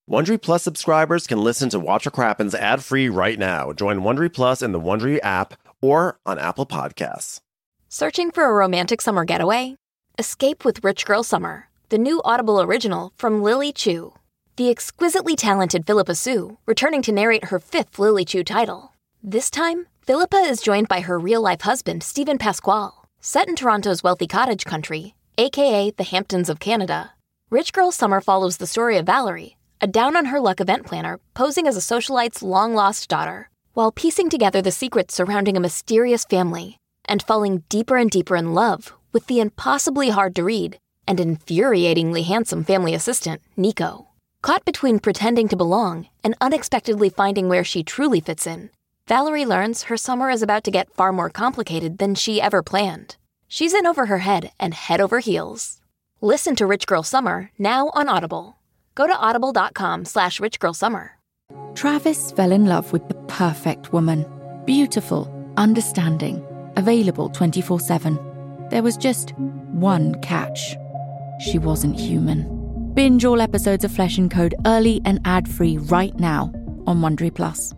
Wondery Plus subscribers can listen to Watch What Crappens ad-free right now. Join Wondery Plus in the Wondery app or on Apple Podcasts. Searching for a romantic summer getaway? Escape with Rich Girl Summer, the new Audible original from Lily Chu. The exquisitely talented Philippa Soo, returning to narrate her 5th Lily Chu title. This time, Philippa is joined by her real-life husband, Stephen Pasquale. Set in Toronto's wealthy cottage country, aka the Hamptons of Canada, Rich Girl Summer follows the story of Valerie, a down-on-her-luck event planner posing as a socialite's long-lost daughter, while piecing together the secrets surrounding a mysterious family and falling deeper and deeper in love with the impossibly hard-to-read and infuriatingly handsome family assistant, Nico. Caught between pretending to belong and unexpectedly finding where she truly fits in, Valerie learns her summer is about to get far more complicated than she ever planned. She's in over her head and head over heels. Listen to Rich Girl Summer now on Audible. Go to audible.com/richgirlsummer. Travis fell in love with the perfect woman. Beautiful, understanding, available 24/7. There was just one catch. She wasn't human. Binge all episodes of Flesh and Code early and ad-free right now on Wondery Plus.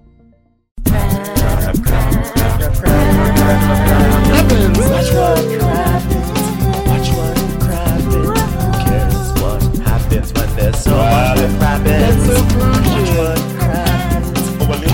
Happens when there's so much that happens. Watch what happens.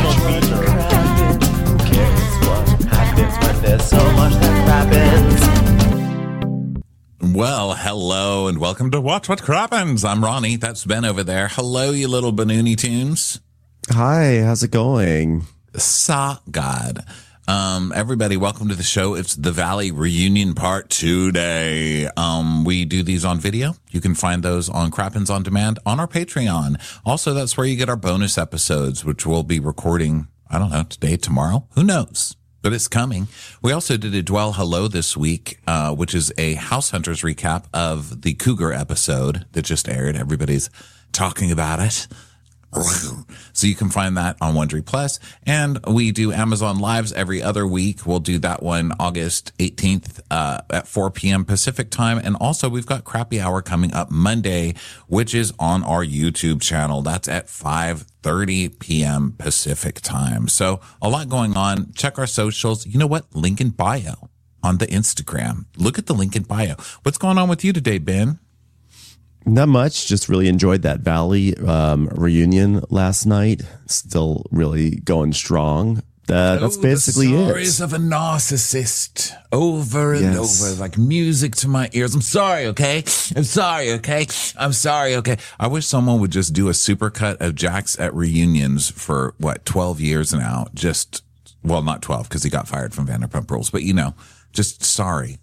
Who cares what happens when there's so much that happens? Well, hello and welcome to Watch What Crappens. I'm Ronnie. That's Ben over there. Hello, you little Banooni tunes. Hi, how's it going? God. Everybody, welcome to the show. It's the Valley Reunion Part 2 day. We do these on video. You can find those on Crappens On Demand on our Patreon. Also, that's where you get our bonus episodes, which we'll be recording, I don't know, today, tomorrow. Who knows? But it's coming. We also did a Dwell Hello this week, which is a House Hunters recap of the Cougar episode that just aired. Everybody's talking about it. So you can find that on Wondery Plus. And we do Amazon Lives every other week. We'll do that one August 18th at 4 p.m. Pacific time. And also we've got Crappy Hour coming up Monday, which is on our YouTube channel. That's at 5:30 p.m. Pacific time. So a lot going on. Check our socials. You know what? Link in bio on the Instagram. Look at the link in bio. What's going on with you today, Ben? Not much. Just really enjoyed that Valley reunion last night. Still really going strong. That's basically the stories of a narcissist over and over, like music to my ears. I'm sorry, okay? I'm sorry, okay? I'm sorry, okay? I wish someone would just do a supercut of Jax at reunions for, 12 years now? Well, not 12, because he got fired from Vanderpump Rules, but just sorry,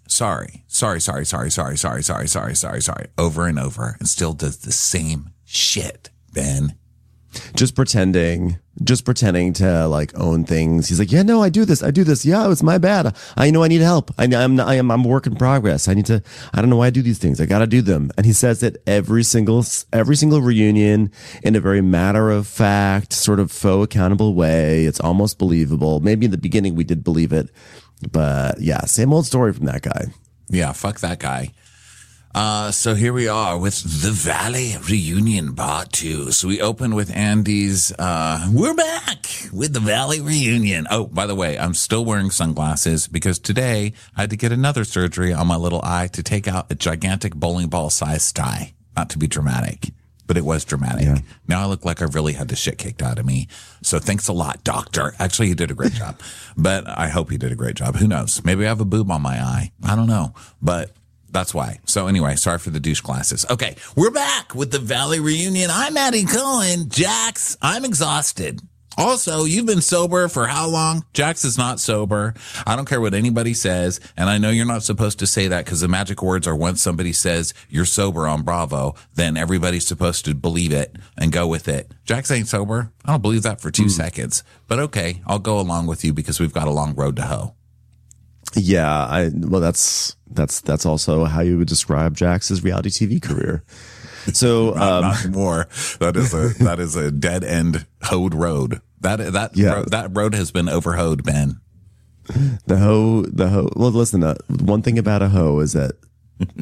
over and over, and still does the same shit, Ben. Just pretending to like own things. He's like, yeah, no, I do this. Yeah, it's my bad. I know I need help. I'm a work in progress. I don't know why I do these things. I got to do them. And he says it every single reunion in a very matter of fact, sort of faux accountable way. It's almost believable. Maybe in the beginning we did believe it. But yeah, same old story from that guy. Yeah, fuck that guy. So here we are with the Valley Reunion Part 2. So we open with Andy's, we're back with the Valley Reunion. Oh, by the way, I'm still wearing sunglasses because today I had to get another surgery on my little eye to take out a gigantic bowling ball sized sty. Not to be dramatic, but it was dramatic. Yeah. Now I look like I really had the shit kicked out of me. So thanks a lot, doctor. Actually, you did a great job, but I hope you did a great job. Who knows? Maybe I have a boob on my eye. I don't know, but that's why. So anyway, sorry for the douche glasses. Okay, we're back with the Valley Reunion. I'm Addie Cohen. Jax, I'm exhausted. Also, you've been sober for how long? Jax is not sober. I don't care what anybody says. And I know you're not supposed to say that because the magic words are once somebody says you're sober on Bravo, then everybody's supposed to believe it and go with it. Jax ain't sober. I don't believe that for 2 seconds. But okay, I'll go along with you because we've got a long road to hoe. Yeah, that's also how you would describe Jax's reality TV career. So not anymore. That is a dead end hoed road. That road has been overhoed, Ben. The hoe. Well, listen. One thing about a hoe is that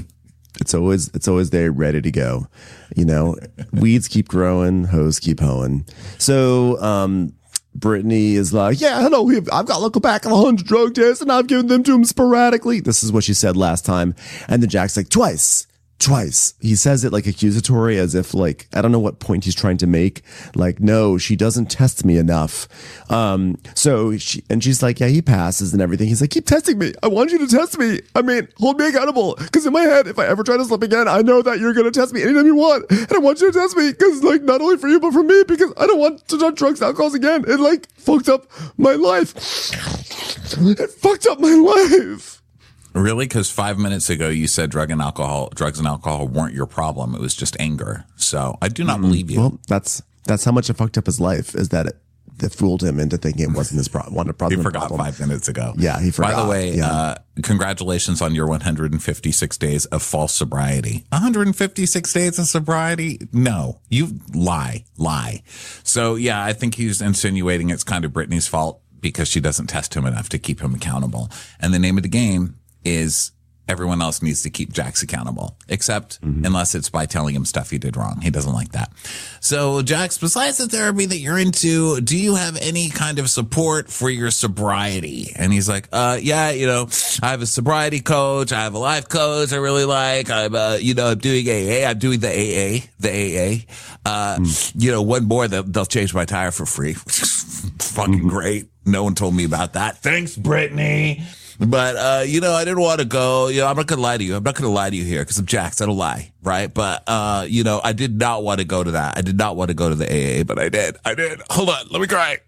It's always there, ready to go. You know, weeds keep growing, hoes keep hoeing. So, Brittany is like, yeah, hello, I've got like a pack of 100 drug tests and I've given them to him sporadically. This is what she said last time. And then Jack's like, twice. He says it like accusatory, as if like, I don't know what point he's trying to make. Like, no, she doesn't test me enough. She's like, yeah, he passes and everything. He's like, keep testing me. I want you to test me. I mean, hold me accountable. Cause in my head, if I ever try to slip again, I know that you're going to test me anytime you want. And I want you to test me. Cause like, not only for you, but for me, because I don't want to do drugs and alcohol again. It like fucked up my life. It fucked up my life. Really? Because 5 minutes ago you said drugs and alcohol weren't your problem. It was just anger. So I do not believe you. Well, that's how much it fucked up his life, is that that fooled him into thinking it wasn't his problem. He forgot 5 minutes ago. Yeah, he forgot. By the way, congratulations on your 156 days of false sobriety. 156 days of sobriety? No, you lie. So yeah, I think he's insinuating it's kind of Brittany's fault because she doesn't test him enough to keep him accountable. And the name of the game is everyone else needs to keep Jax accountable, except unless it's by telling him stuff he did wrong. He doesn't like that. So Jax, besides the therapy that you're into, do you have any kind of support for your sobriety? And he's like, yeah, you know, I have a sobriety coach. I have a life coach I really like. I'm doing AA. I'm doing the AA. You know, one more, they'll change my tire for free. Fucking great. No one told me about that. Thanks, Brittany. But, I didn't want to go. You know, I'm not going to lie to you. I'm not going to lie to you here because I'm Jax. I don't lie, right? But, I did not want to go to that. I did not want to go to the AA, but I did. Hold on. Let me cry.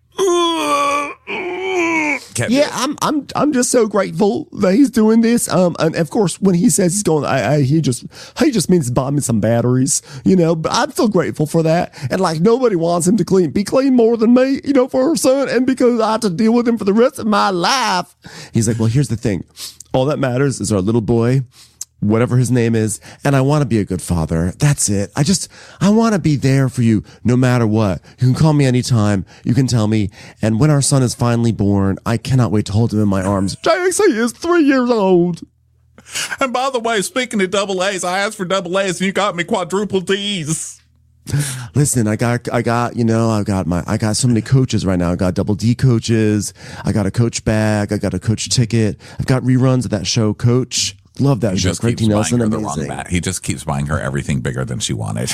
I'm just so grateful that he's doing this. And of course, when he says he's going, he just means buying some batteries, you know. But I'm still grateful for that. And like nobody wants him to be clean more than me, you know, for her son. And because I have to deal with him for the rest of my life. He's like, well, here's the thing. All that matters is our little boy, whatever his name is, and I want to be a good father. That's it. I want to be there for you no matter what. You can call me anytime. You can tell me. And when our son is finally born, I cannot wait to hold him in my arms. Jax, he is 3 years old. And by the way, speaking of double A's, I asked for double A's and you got me quadruple D's. Listen, I got so many coaches right now. I got double D coaches. I got a coach bag. I got a coach ticket. I've got reruns of that show, Coach. Love that show. Craig T. Nelson, amazing. He just keeps buying her everything bigger than she wanted.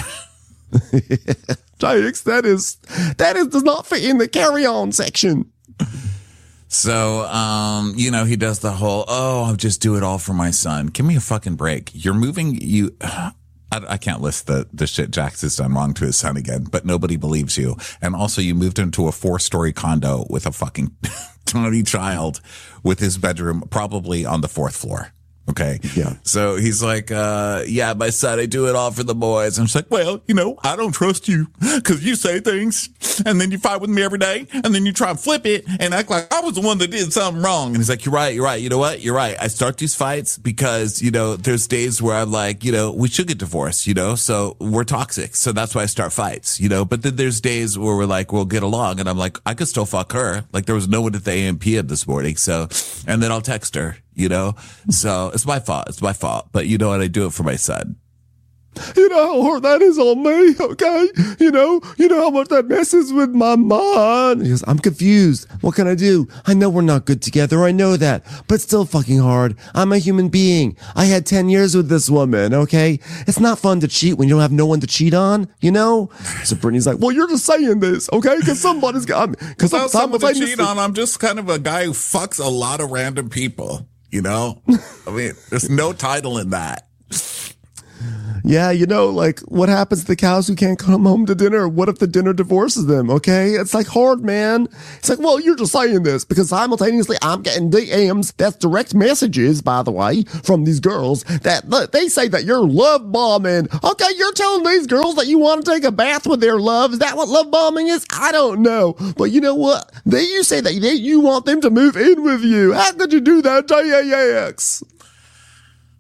Jax, that does not fit in the carry-on section. So, he does the whole, I'll just do it all for my son. Give me a fucking break. You're moving, I can't list the shit Jax has done wrong to his son again, but nobody believes you. And also you moved into a 4-story condo with a fucking tiny child with his bedroom probably on the 4th floor. Okay. Yeah. So he's like, my son, I do it all for the boys. And she's like, well, I don't trust you because you say things and then you fight with me every day and then you try and flip it and act like I was the one that did something wrong. And he's like, you're right. You know what? You're right. I start these fights because, there's days where I'm like, we should get divorced, so we're toxic. So that's why I start fights, but then there's days where we're like, we'll get along. And I'm like, I could still fuck her. Like there was no one at the AM/PM this morning. So, and then I'll text her. So it's my fault. But you know what? I do it for my son. You know how hard that is on me, okay? You know how much that messes with my mind. He goes, I'm confused. What can I do? I know we're not good together. I know that. But still fucking hard. I'm a human being. I had 10 years with this woman, okay? It's not fun to cheat when you don't have no one to cheat on, So Brittany's like, well, you're just saying this, okay? Because somebody's got me. Because I'm someone to cheat on. I'm just kind of a guy who fucks a lot of random people, I mean, there's no title in that. Yeah, like what happens to the cows who can't come home to dinner? What if the dinner divorces them? Okay. It's like hard, man. It's like, well, you're just saying this because simultaneously I'm getting DMs. That's direct messages, by the way, from these girls that they say that you're love bombing. Okay. You're telling these girls that you want to take a bath with their love. Is that what love bombing is? I don't know. But you know what? You say that you want them to move in with you. How could you do that, Jax?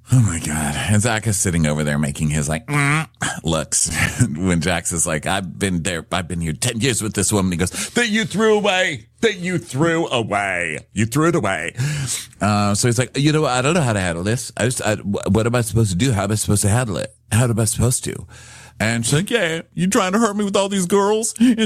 Oh my God. And Zach is sitting over there making his looks when Jax is like, I've been here 10 years with this woman. He goes, that you threw away. You threw it away. So he's like, I don't know how to handle this. What am I supposed to do? How am I supposed to handle it? How am I supposed to? And she's like, yeah, you trying to hurt me with all these girls? And,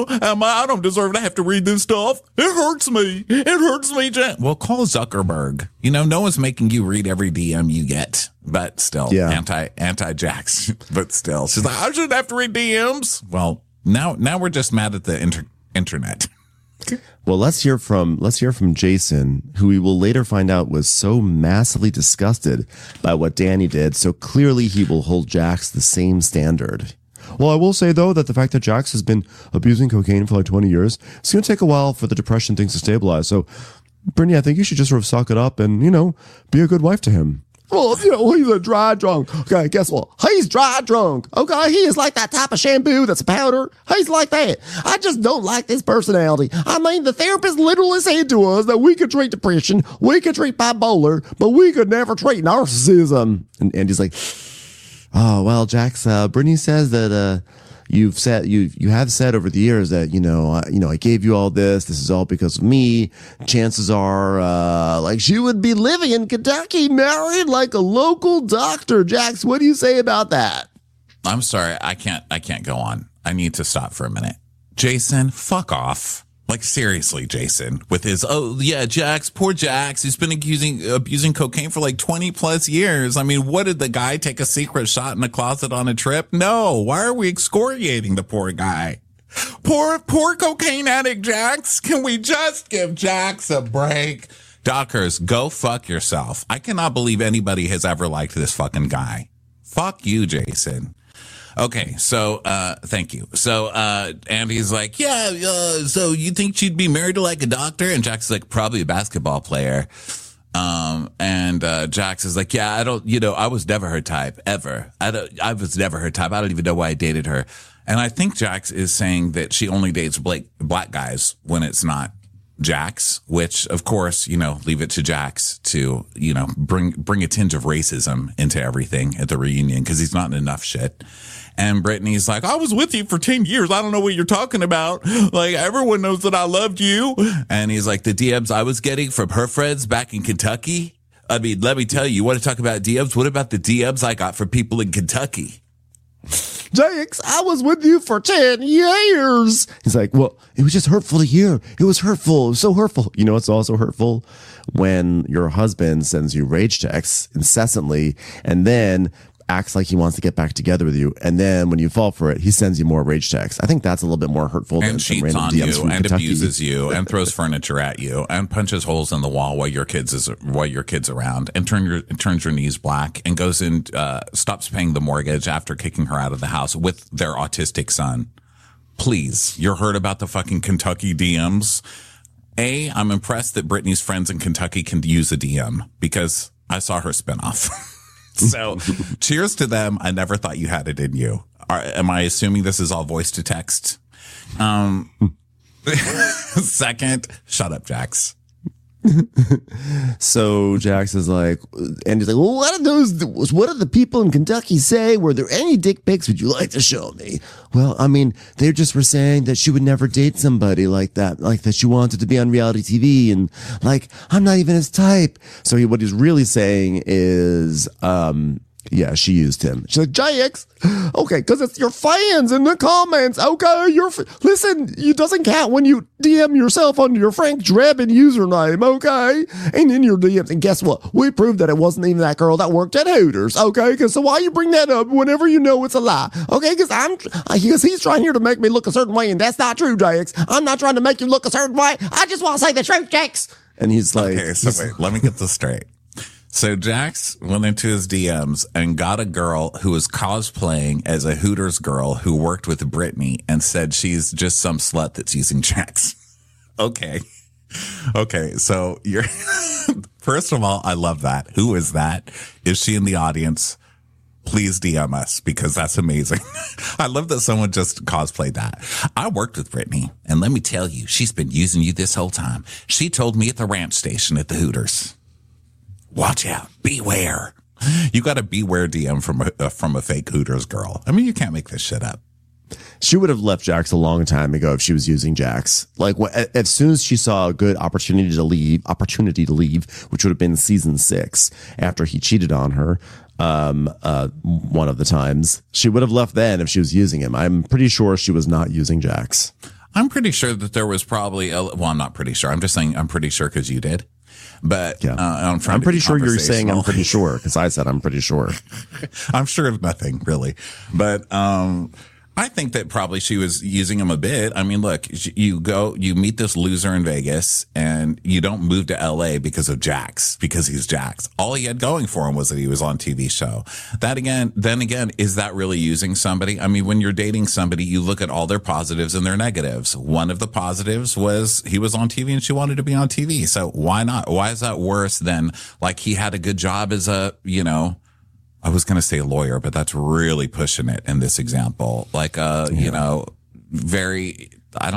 I don't deserve to have to read this stuff. It hurts me. Jack. Well, call Zuckerberg. No one's making you read every DM you get. But still, yeah. anti-Jax. But still, she's like, I shouldn't have to read DMs. Well, now we're just mad at the internet. Well, let's hear from Jason, who we will later find out was so massively disgusted by what Danny did. So clearly he will hold Jax the same standard. Well, I will say, though, that the fact that Jax has been abusing cocaine for like 20 years, it's going to take a while for the depression things to stabilize. So, Brittany, I think you should just sort of suck it up and, be a good wife to him. Well, he's a dry drunk. Okay, guess what? He's dry drunk. Okay, he is like that type of shampoo that's a powder. He's like that. I just don't like this personality. I mean, the therapist literally said to us that we could treat depression, we could treat bipolar, but we could never treat narcissism. And Andy's like, oh, well, Jax, Brittany says that, you have said over the years that, I gave you all this. This is all because of me. Chances are, she would be living in Kentucky, married like a local doctor. Jax, what do you say about that? I'm sorry. I can't go on. I need to stop for a minute. Jason, fuck off. Like, seriously, Jason, with his, Jax, poor Jax, he's been abusing cocaine for like 20 plus years. I mean, what did the guy take a secret shot in a closet on a trip? No. Why are we excoriating the poor guy? Poor cocaine addict Jax. Can we just give Jax a break? Dockers, go fuck yourself. I cannot believe anybody has ever liked this fucking guy. Fuck you, Jason. Okay, so, thank you. So, Andy's like, so you think she'd be married to like a doctor? And Jax is like, probably a basketball player. And Jax is like, yeah, I was never her type, ever. I was never her type. I don't even know why I dated her. And I think Jax is saying that she only dates black guys when it's not Jax, which of course, leave it to Jax to, bring a tinge of racism into everything at the reunion because he's not in enough shit. And Brittany's like, I was with you for 10 years. I don't know what you're talking about. Like, everyone knows that I loved you. And he's like, the DMs I was getting from her friends back in Kentucky. I mean, let me tell you, want to talk about DMs? What about the DMs I got from people in Kentucky? Jax, I was with you for 10 years. He's like, well, it was just hurtful to hear. It was hurtful. It was so hurtful. You know what's also hurtful? When your husband sends you rage texts incessantly and then acts like he wants to get back together with you, and then when you fall for it, he sends you more rage texts. I think that's a little bit more hurtful and than cheats random on DMs you and Kentucky. Abuses you and throws furniture at you and punches holes in the wall while your kid's around and turns your knees black and goes in, stops paying the mortgage after kicking her out of the house with their autistic son. Please, you're heard about the fucking Kentucky DMs. I'm impressed that Brittany's friends in Kentucky can use a DM because I saw her spinoff. So cheers to them. I never thought you had it in you. Am I assuming this is all voice to text? Second, shut up, Jax. So Jax is like, and he's like, well, what did the people in Kentucky say? Were there any dick pics would you like to show me? Well, I mean, they just were saying that she would never date somebody like that she wanted to be on reality TV and like, I'm not even his type. So what he's really saying is, yeah, she used him. She's like, Jax, okay, because it's your fans in the comments. Okay, listen, it doesn't count when you DM yourself under your Frank Drebin username, okay? And in your DMs, and guess what? We proved that it wasn't even that girl that worked at Hooters, okay? Because so why you bring that up whenever you know it's a lie, okay? Because he's trying here to make me look a certain way, and that's not true, Jax. I'm not trying to make you look a certain way. I just want to say the truth, Jax. And he's like, okay, so wait, let me get this straight. So Jax went into his DMs and got a girl who was cosplaying as a Hooters girl who worked with Brittany and said she's just some slut that's using Jax. Okay. So you're, first of all, I love that. Who is that? Is she in the audience? Please DM us because that's amazing. I love that someone just cosplayed that. I worked with Brittany and let me tell you, she's been using you this whole time. She told me at the ranch station at the Hooters. Watch out. Beware. You got a beware DM from a fake Hooters girl. I mean, you can't make this shit up. She would have left Jax a long time ago if she was using Jax. Like as soon as she saw a good opportunity to leave, which would have been season 6 after he cheated on her. One of the times she would have left then if she was using him. I'm pretty sure she was not using Jax. I'm pretty sure that there was probably I'm not pretty sure. I'm just saying I'm pretty sure because you did. But yeah. I'm pretty sure you're saying I'm pretty sure because I said I'm pretty sure. I'm sure of nothing really, but I think that probably she was using him a bit. I mean, look, you meet this loser in Vegas and you don't move to LA because of Jax, because he's Jax. All he had going for him was that he was on TV show. Then again, is that really using somebody? I mean, when you're dating somebody, you look at all their positives and their negatives. One of the positives was he was on TV and she wanted to be on TV. So why not? Why is that worse than like he had a good job as a, I was going to say lawyer, but that's really pushing it in this example. Like, very,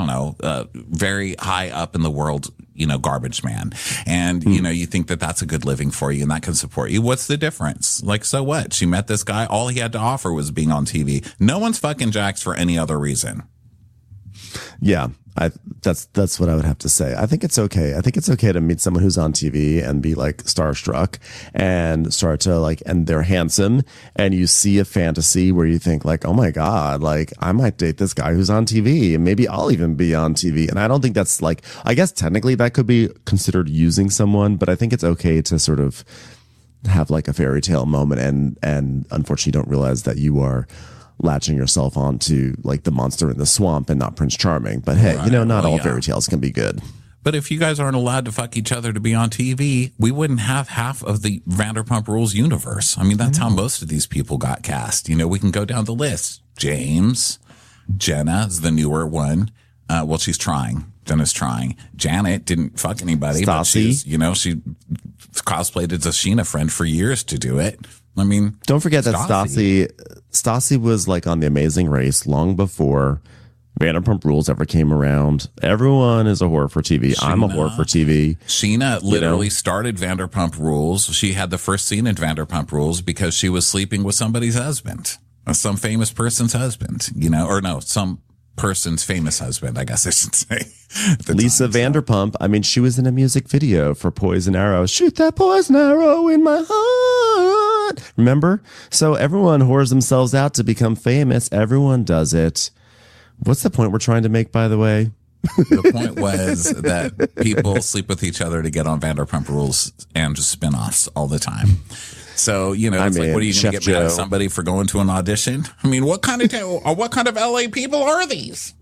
very high up in the world, garbage man. And, you think that that's a good living for you and that can support you. What's the difference? Like, so what? She met this guy. All he had to offer was being on TV. No one's fucking Jax for any other reason. Yeah. That's what I would have to say. I think it's okay. I think it's okay to meet someone who's on TV and be like starstruck and start to like, and they're handsome and you see a fantasy where you think like, oh my God, like I might date this guy who's on TV and maybe I'll even be on TV. And I don't think that's like, I guess technically that could be considered using someone, but I think it's okay to sort of have like a fairy tale moment and unfortunately don't realize that you are latching yourself onto like the monster in the swamp and not Prince Charming. But hey, not all fairy tales can be good. But if you guys aren't allowed to fuck each other to be on TV, we wouldn't have half of the Vanderpump Rules universe. I mean, that's how most of these people got cast. We can go down the list. James, Jenna is the newer one. Well, she's trying. Jenna's trying. Janet didn't fuck anybody. Stassi. But she cosplayed as a Sheena friend for years to do it. I mean, don't forget that Stassi was like on The Amazing Race long before Vanderpump Rules ever came around. Everyone is a whore for TV. I'm a whore for TV. Sheena literally started Vanderpump Rules. She had the first scene in Vanderpump Rules because she was sleeping with somebody's husband, some famous person's husband, or no, some person's famous husband, I guess I should say. Lisa Vanderpump. I mean, she was in a music video for Poison Arrow. Shoot that poison arrow in my heart. Remember? So everyone whores themselves out to become famous. Everyone does it. What's the point we're trying to make, by the way? The point was that people sleep with each other to get on Vanderpump Rules and just spinoffs all the time. So, it's like, what are you going to get mad at somebody for going to an audition? I mean, what kind of LA people are these?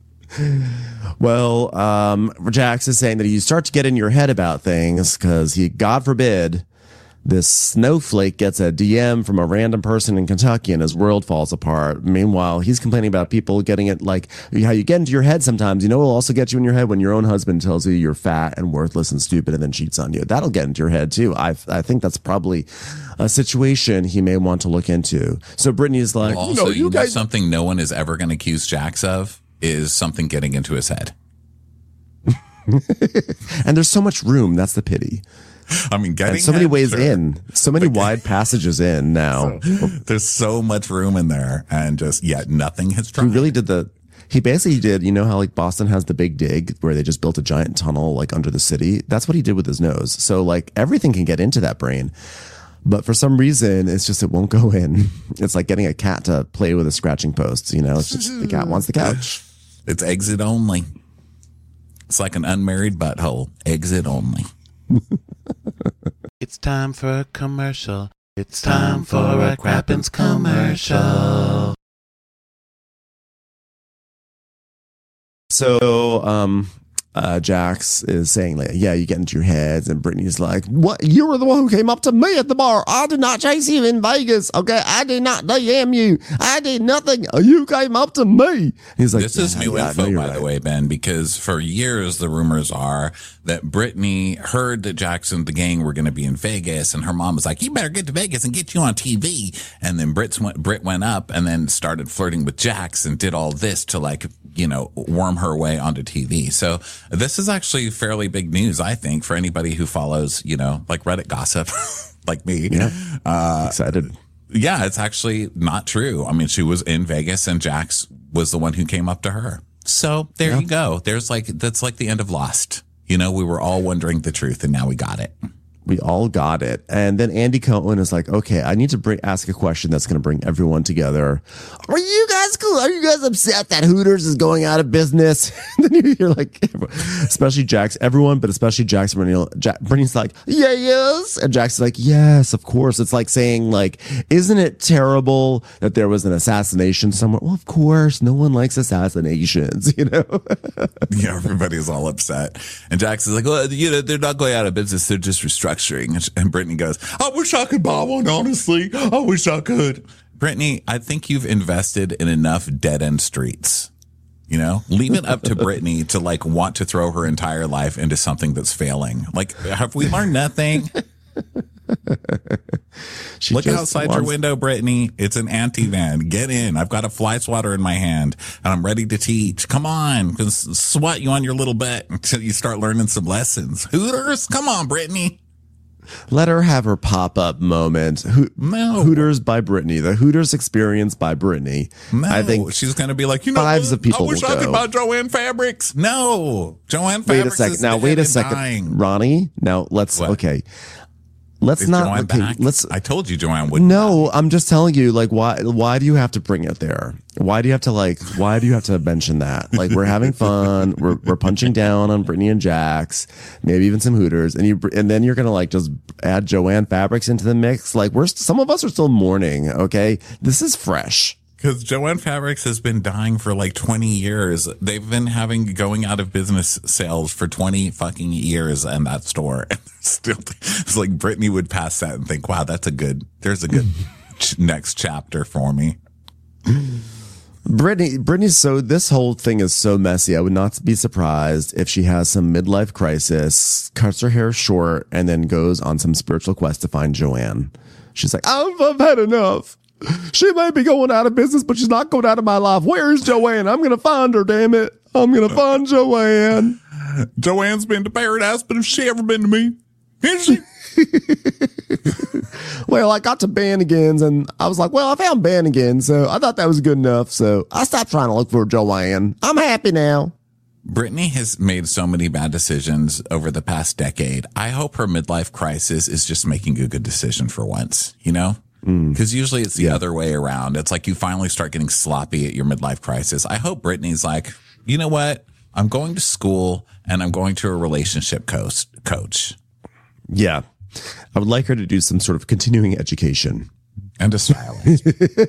Well, Jax is saying that you start to get in your head about things because God forbid, this snowflake gets a DM from a random person in Kentucky and his world falls apart. Meanwhile, he's complaining about people getting it like how you get into your head sometimes. It'll also get you in your head when your own husband tells you you're fat and worthless and stupid and then cheats on you. That'll get into your head too. I think that's probably a situation he may want to look into. So Brittany's like, well, also, you guys, something no one is ever going to accuse Jax of is something getting into his head. And there's so much room. That's the pity. I mean, getting so many ways in, so many wide passages in now. There's so much room in there, and just nothing has tried. He basically did. You know how like Boston has the Big Dig, where they just built a giant tunnel like under the city. That's what he did with his nose. So like everything can get into that brain, but for some reason, it's just it won't go in. It's like getting a cat to play with a scratching post. It's just the cat wants the couch. It's exit only. It's like an unmarried butthole. Exit only. It's time for a commercial. It's time for a Crappens commercial. So, Jax is saying like, yeah, you get into your heads, and Brittany's like, what? You were the one who came up to me at the bar. I did not chase you in Vegas. Okay. I did not DM you. I did nothing. You came up to me. He's like, this is new info, by the way, Ben, because for years, the rumors are that Brittany heard that Jax and the gang were going to be in Vegas, and her mom was like, you better get to Vegas and get you on TV. And then Britt went up and then started flirting with Jax and did all this to like, worm her way onto TV. So this is actually fairly big news, I think, for anybody who follows, like Reddit gossip. like me. Yeah. Excited. Yeah, it's actually not true. I mean, she was in Vegas and Jax was the one who came up to her. So there you go. That's like the end of Lost. We were all wondering the truth and now we got it. We all got it. And then Andy Cohen is like, okay, I need to ask a question that's going to bring everyone together. Are you guys cool? Are you guys upset that Hooters is going out of business? And then you're like, especially Jax, everyone, but especially Jax and Brittany. Brittany's like, yeah, yes. And Jax is like, yes, of course. It's like saying, like, isn't it terrible that there was an assassination somewhere? Well, of course, no one likes assassinations, Yeah, everybody's all upset. And Jax is like, well, they're not going out of business. They're just restructuring. And Brittany goes, I wish I could buy one, honestly. I wish I could. Brittany, I think you've invested in enough dead-end streets. Leave it up to Brittany to like want to throw her entire life into something that's failing. Like, have we learned nothing? Look outside your window, Brittany. It's an anti-van. Get in. I've got a fly swatter in my hand and I'm ready to teach. Come on. Swat you on your little butt until you start learning some lessons. Hooters, come on, Brittany. Let her have her pop-up moment. Hooters by Brittany. The Hooters experience by Brittany. No, I think she's going to be like, fives of people I wish I could buy Joanne Fabrics. No, Joanne Fabrics. Wait a second. Ronnie, now let's, okay. Let's Is not. Joanne back? I told you Joanne would. No, I'm just telling you. Like, why do you have to bring it there? Why do you have to mention that? Like, we're having fun. We're punching down on Brittany and Jax, maybe even some Hooters, and then you're gonna like just add Joanne Fabrics into the mix. Like, some of us are still mourning. Okay, this is fresh. Because Joanne Fabrics has been dying for like 20 years. They've been going out of business sales for 20 fucking years in that store. And still, it's like Brittany would pass that and think, wow, there's a good next chapter for me. Brittany's this whole thing is so messy. I would not be surprised if she has some midlife crisis, cuts her hair short, and then goes on some spiritual quest to find Joanne. She's like, I've had enough. She may be going out of business, but she's not going out of my life. Where's Joanne? I'm going to find her, damn it. I'm going to find Joanne. Joanne's been to paradise, but has she ever been to me? Is she? Well, I got to Bannigan's and I was like, well, I found Bannigan, so I thought that was good enough. So I stopped trying to look for Joanne. I'm happy now. Brittany has made so many bad decisions over the past decade. I hope her midlife crisis is just making a good decision for once, Because usually it's the other way around. It's like you finally start getting sloppy at your midlife crisis. I hope Brittany's like, you know what? I'm going to school and I'm going to a relationship coach. Yeah. I would like her to do some sort of continuing education. And a stylist.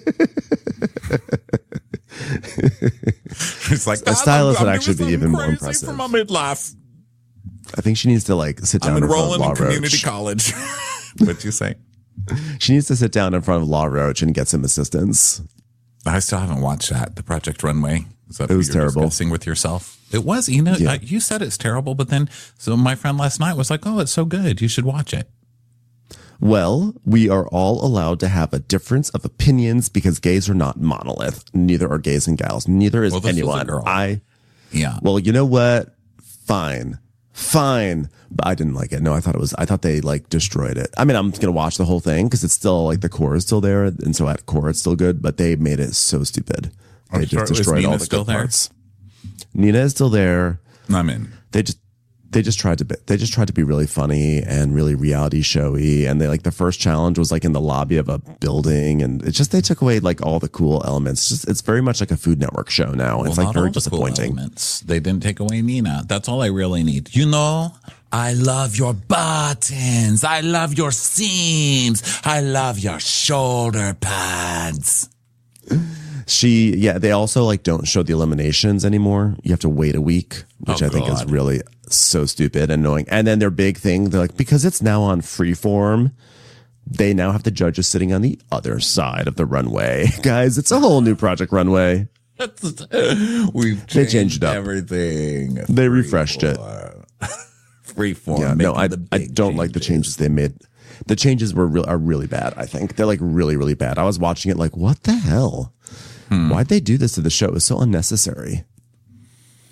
It's like, a stylist would actually be even more impressive. For my midlife. I think she needs to like sit down in front of Law Roach. I'm enrolling in community college. What'd you say? She needs to sit down in front of Law Roach and get some assistance. I still haven't watched that. The Project Runway. Is that it was terrible. Discussing with yourself. It was. You said it's terrible, but then so my friend last night was like, "Oh, it's so good. You should watch it." Well, we are all allowed to have a difference of opinions because gays are not monolith. Neither are gays and gals. Neither is anyone. Yeah. Well, you know what? Fine. But I didn't like it. No, I thought they like destroyed it. I mean, I'm going to watch the whole thing because it's still like the core is still there. And so at core, it's still good, but they made it so stupid. They just destroyed all the good parts. Nina is still there. I'm in. They just tried to be really funny and really reality showy. And they like the first challenge was like in the lobby of a building. And it's just, they took away like all the cool elements. It's very much like a Food Network show now. It's like very disappointing. Cool elements. They didn't take away Nina. That's all I really need. I love your buttons. I love your seams. I love your shoulder pads. They also like don't show the eliminations anymore. You have to wait a week, which I think is really so stupid and annoying. And then their big thing, they're like, because it's now on Freeform, they now have the judges sitting on the other side of the runway. Guys, it's a whole new Project Runway. They changed it up. Everything. They refreshed it. Freeform. Yeah, no, I don't like the changes they made. The changes are really bad, I think. They're like really, really bad. I was watching it like, what the hell? Why'd they do this to the show? It was so unnecessary.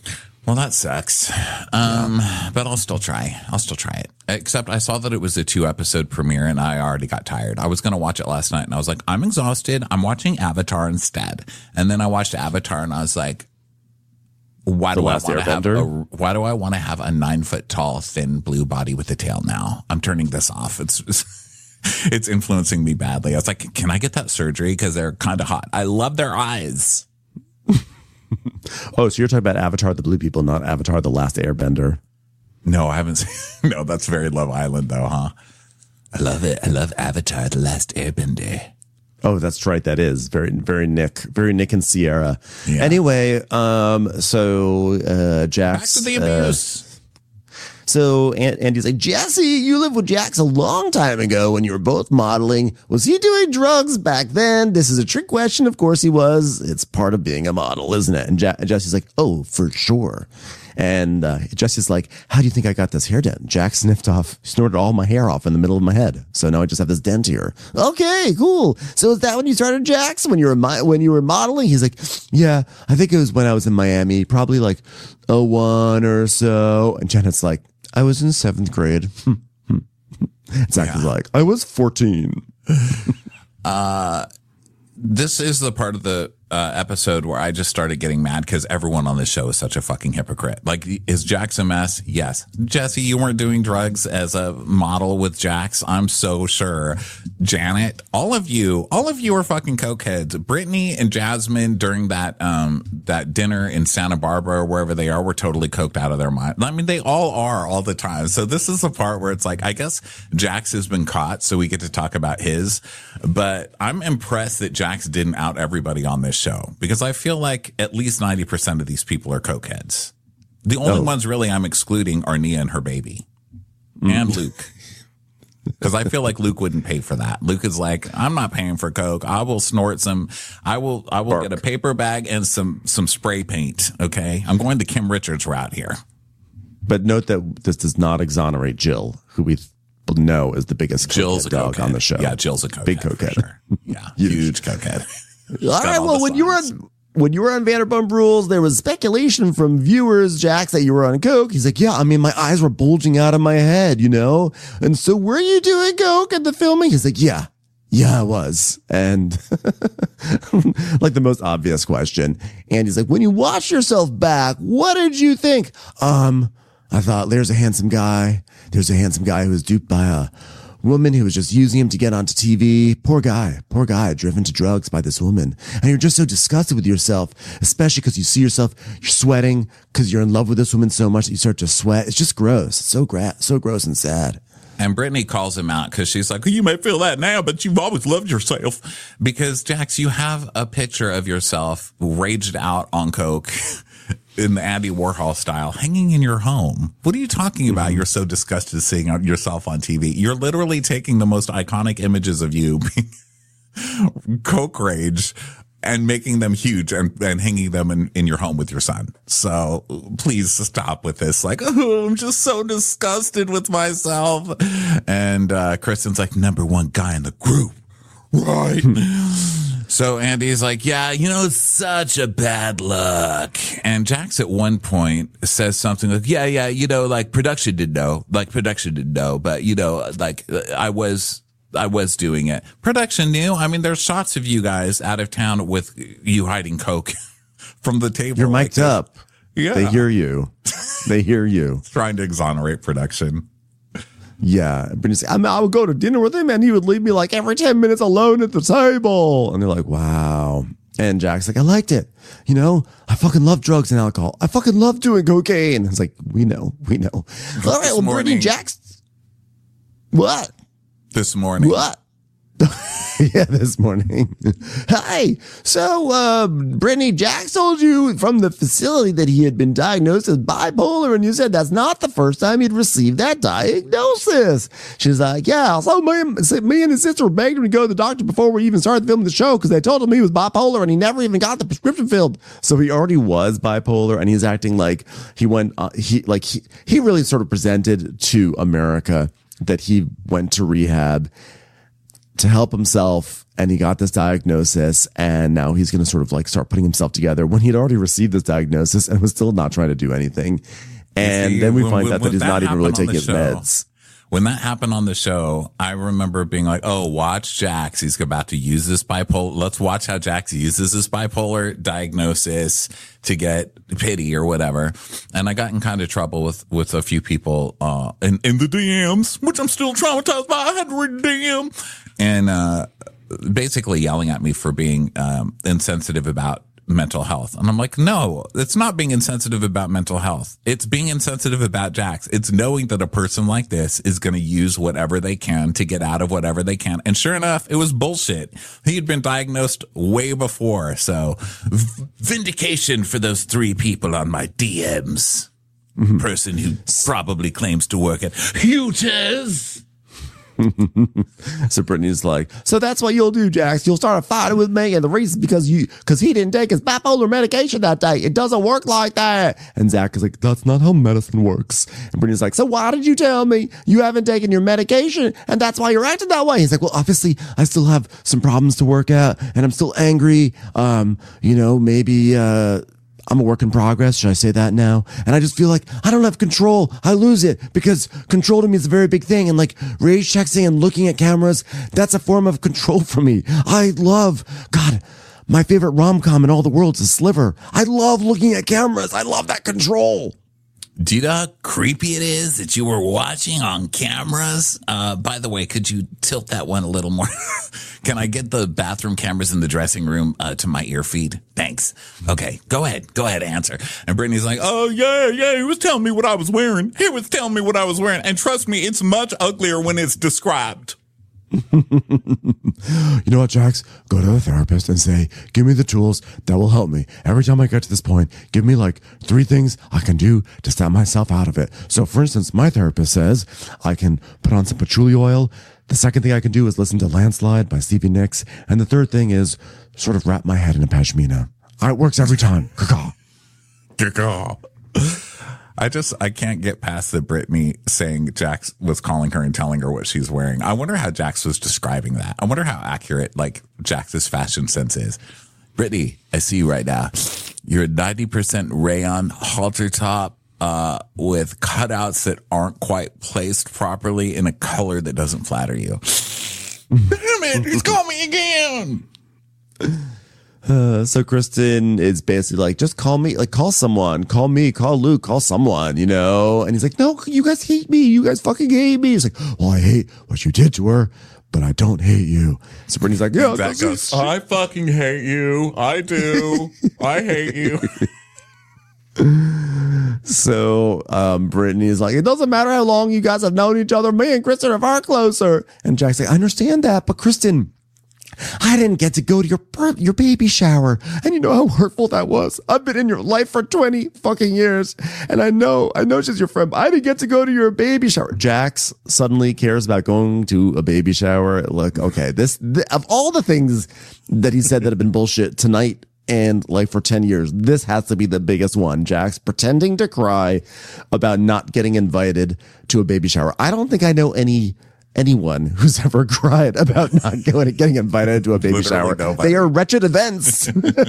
Well, that sucks. But I'll still try. It. Except I saw that it was a 2-episode premiere and I already got tired. I was going to watch it last night and I was like, I'm exhausted. I'm watching Avatar instead. And then I watched Avatar and I was like, why do I want to have a 9-foot tall, thin blue body with a tail now? I'm turning this off. It's influencing me badly. I was like, can I get that surgery? Because they're kind of hot. I love their eyes. Oh, so you're talking about Avatar, the Blue People, not Avatar, the Last Airbender. No, I haven't seen. No, that's very Love Island, though, huh? I love it. I love Avatar, the Last Airbender. Oh, that's right. That is very Nick and Sierra. Yeah. Anyway, so Jax. Back to the abuse. So Andy's like, Jesse, you lived with Jax a long time ago when you were both modeling. Was he doing drugs back then? This is a trick question. Of course he was. It's part of being a model, isn't it? And Jesse's like, oh, for sure. And Jesse's like, how do you think I got this hair dent? Jax snorted all my hair off in the middle of my head. So now I just have this dent here. Okay, cool. So is that when you started, Jax? When you were modeling? He's like, yeah, I think it was when I was in Miami, probably like 01 or so. And Janet's like, I was in 7th grade. Zach is like, I was 14. This is the part of the episode where I just started getting mad because everyone on this show is such a fucking hypocrite. Like, is Jax a mess? Yes. Jesse, you weren't doing drugs as a model with Jax. I'm so sure. Janet, all of you are fucking cokeheads. Brittany and Jasmine during that dinner in Santa Barbara or wherever they are were totally coked out of their mind. I mean, they all are all the time. So this is the part where it's like, I guess Jax has been caught, so we get to talk about his. But I'm impressed that Jax didn't out everybody on this show, because I feel like at least 90% of these people are cokeheads. The only ones really I'm excluding are Nia and her baby and Luke. Because I feel like Luke wouldn't pay for that. Luke is like, I'm not paying for coke. I will snort some. I will get a paper bag and some spray paint. Okay, I'm going the Kim Richards route here. But note that this does not exonerate Jill, who we know is the biggest Jill's dog on the show. Yeah, Jill's a cokehead. Big cokehead. Sure. Yeah, huge cokehead. All right. Well, when you were on Vanderpump Rules, there was speculation from viewers, Jax, that you were on coke. He's like, yeah, I mean, my eyes were bulging out of my head, you know? And so were you doing coke at the filming? He's like, yeah, I was. And like the most obvious question. And he's like, when you watch yourself back, what did you think? I thought there's a handsome guy who was duped by a woman who was just using him to get onto TV. Poor guy, driven to drugs by this woman. And you're just so disgusted with yourself, especially because you see yourself, you're sweating because you're in love with this woman so much that you start to sweat. It's just gross. It's so gross and sad. And Brittany calls him out because she's like, you may feel that now, but you've always loved yourself. Because, Jax, you have a picture of yourself raged out on coke in the Andy Warhol style, hanging in your home. What are you talking about? You're so disgusted seeing yourself on TV. You're literally taking the most iconic images of you being coke rage and making them huge and hanging them in your home with your son. So please stop with this. Like, oh, I'm just so disgusted with myself. And Kristen's like, #1 guy in the group. Right. So Andy's like, yeah, it's such a bad look. And Jax at one point says something like, yeah, like production didn't know, but like I was doing it. Production knew. I mean, there's shots of you guys out of town with you hiding coke from the table. You're mic'd up. Yeah. They hear you. Trying to exonerate production. Yeah. I would go to dinner with him and he would leave me like every 10 minutes alone at the table. And they're like, wow. And Jack's like, I liked it. I fucking love drugs and alcohol. I fucking love doing cocaine. It's like, we know. All right. Well, Brittany Jax. What? This morning. What? Yeah, this morning. Hi. So, Brittany, Jax told you from the facility that he had been diagnosed as bipolar, and you said that's not the first time he'd received that diagnosis. She's like, yeah, so me and his sister begged him to go to the doctor before we even started filming the show because they told him he was bipolar and he never even got the prescription filled. So he already was bipolar, and he's acting like he really sort of presented to America that he went to rehab to help himself, and he got this diagnosis, and now he's going to sort of like start putting himself together when he'd already received this diagnosis and was still not trying to do anything. And then we find out that he's not even really taking his meds. When that happened on the show, I remember being like, oh, watch Jax. He's about to use this bipolar. Let's watch how Jax uses this bipolar diagnosis to get pity or whatever. And I got in kind of trouble with a few people in the DMs, which I'm still traumatized by. I had to read DM. And basically yelling at me for being insensitive about mental health. And I'm like, no, it's not being insensitive about mental health. It's being insensitive about Jax. It's knowing that a person like this is going to use whatever they can to get out of whatever they can. And sure enough, it was bullshit. He had been diagnosed way before. So vindication for those 3 people on my DMs. Person who probably claims to work at Hooters. So Brittany's like, so that's what you'll do, Jax. You'll start a fight with me, and the reason because he didn't take his bipolar medication that day. It doesn't work like that. And Zach is like, that's not how medicine works. And Brittany's like, so why did you tell me you haven't taken your medication and that's why you're acting that way? He's like, well, obviously I still have some problems to work out, and I'm still angry. Maybe I'm a work in progress. Should I say that now? And I just feel like I don't have control. I lose it because control to me is a very big thing. And like rage texting and looking at cameras, that's a form of control for me. God, my favorite rom-com in all the world is Sliver. I love looking at cameras. I love that control. Do you know how creepy it is that you were watching on cameras? By the way, could you tilt that one a little more? Can I get the bathroom cameras in the dressing room to my ear feed? Thanks. Okay, go ahead, answer. And Brittany's like, oh, yeah, he was telling me what I was wearing. And trust me, it's much uglier when it's described. You know what, Jax? Go to the therapist and say, give me the tools that will help me. Every time I get to this point, give me like 3 things I can do to snap myself out of it. So for instance, my therapist says I can put on some patchouli oil. The second thing I can do is listen to Landslide by Stevie Nicks. And the third thing is sort of wrap my head in a pashmina. It works every time. Caw-caw. I can't get past the Brittany saying Jax was calling her and telling her what she's wearing. I wonder how Jax was describing that. I wonder how accurate like Jax's fashion sense is. Brittany, I see you right now. You're a 90% rayon halter top with cutouts that aren't quite placed properly in a color that doesn't flatter you. Damn it, he's called me again. So Kristen is basically like, just call me, like call someone, call me, call Luke, call someone, And he's like, no, you guys hate me. You guys fucking hate me. He's like, well, I hate what you did to her, but I don't hate you. So Brittany's like, yeah, I fucking hate you. I do. I hate you. So Brittany is like, it doesn't matter how long you guys have known each other. Me and Kristen are far closer. And Jack's like, I understand that, but Kristen, I didn't get to go to your baby shower. And you know how hurtful that was. I've been in your life for 20 fucking years. And I know she's your friend, but I didn't get to go to your baby shower. Jax suddenly cares about going to a baby shower. Look, okay, of all the things that he said that have been bullshit tonight and like for 10 years, this has to be the biggest one. Jax pretending to cry about not getting invited to a baby shower. I don't think I know anyone who's ever cried about not getting invited to a baby shower. Nobody. They are wretched events.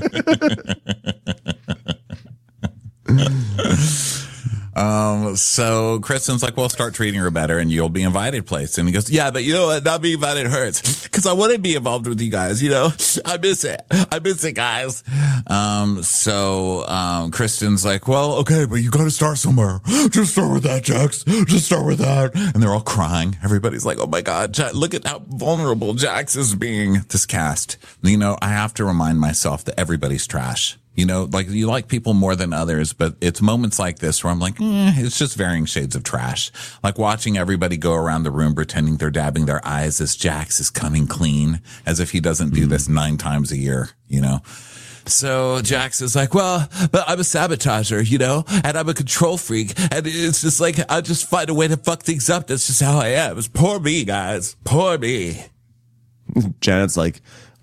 So Kristen's like, well, start treating her better and you'll be invited place. And he goes, yeah, but you know what? Not being invited hurts because I want to be involved with you guys. I miss it, guys. So Kristen's like, well, okay, but you got to start somewhere. Just start with that, Jax. Just start with that. And they're all crying. Everybody's like, oh my God, look at how vulnerable Jax is being. This cast. I have to remind myself that everybody's trash. Like you like people more than others, but it's moments like this where I'm like, it's just varying shades of trash. Like watching everybody go around the room pretending they're dabbing their eyes as Jax is coming clean, as if he doesn't do this 9 times a year, So Jax is like, well, but I'm a sabotager, and I'm a control freak. And it's just like, I just find a way to fuck things up. That's just how I am. It's poor me, guys. Poor me. Janet's like,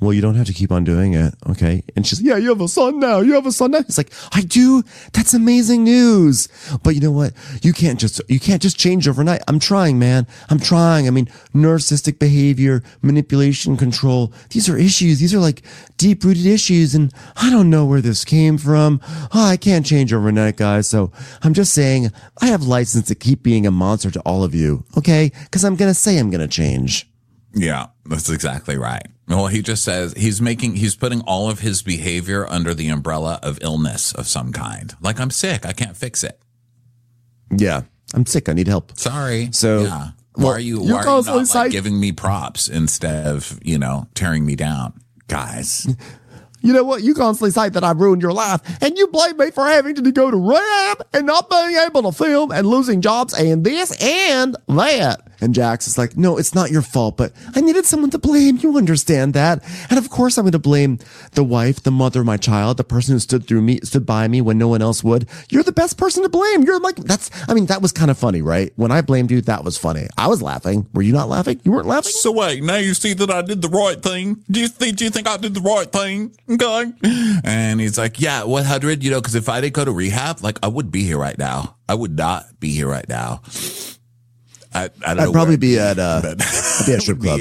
well, you don't have to keep on doing it. Okay. And she's like, yeah, you have a son now. You have a son now. He's like, I do. That's amazing news. But you know what? You can't just change overnight. I'm trying, man. I'm trying. I mean, narcissistic behavior, manipulation, control. These are issues. These are like deep rooted issues. And I don't know where this came from. Oh, I can't change overnight, guys. So I'm just saying I have license to keep being a monster to all of you. Okay. Cause I'm going to say I'm going to change. Yeah, that's exactly right. Well, he just says he's putting all of his behavior under the umbrella of illness of some kind. Like, I'm sick. I can't fix it. Yeah, I'm sick. I need help. Sorry. So, yeah. Why are you not like giving me props instead of, tearing me down? Guys. You know what? You constantly cite that I've ruined your life, and you blame me for having to go to rehab and not being able to film and losing jobs and this and that. And Jax is like, no, it's not your fault, but I needed someone to blame. You understand that. And of course I'm going to blame the wife, the mother of my child, the person who stood by me when no one else would. You're the best person to blame. You're like, that was kind of funny, right? When I blamed you, that was funny. I was laughing. Were you not laughing? You weren't laughing? So wait, now you see that I did the right thing? Do you think I did the right thing? Okay. And he's like, yeah, 100, because if I didn't go to rehab, like I would be here right now. I would not be here right now. I don't know. I'd probably be at I'd be at a strip club.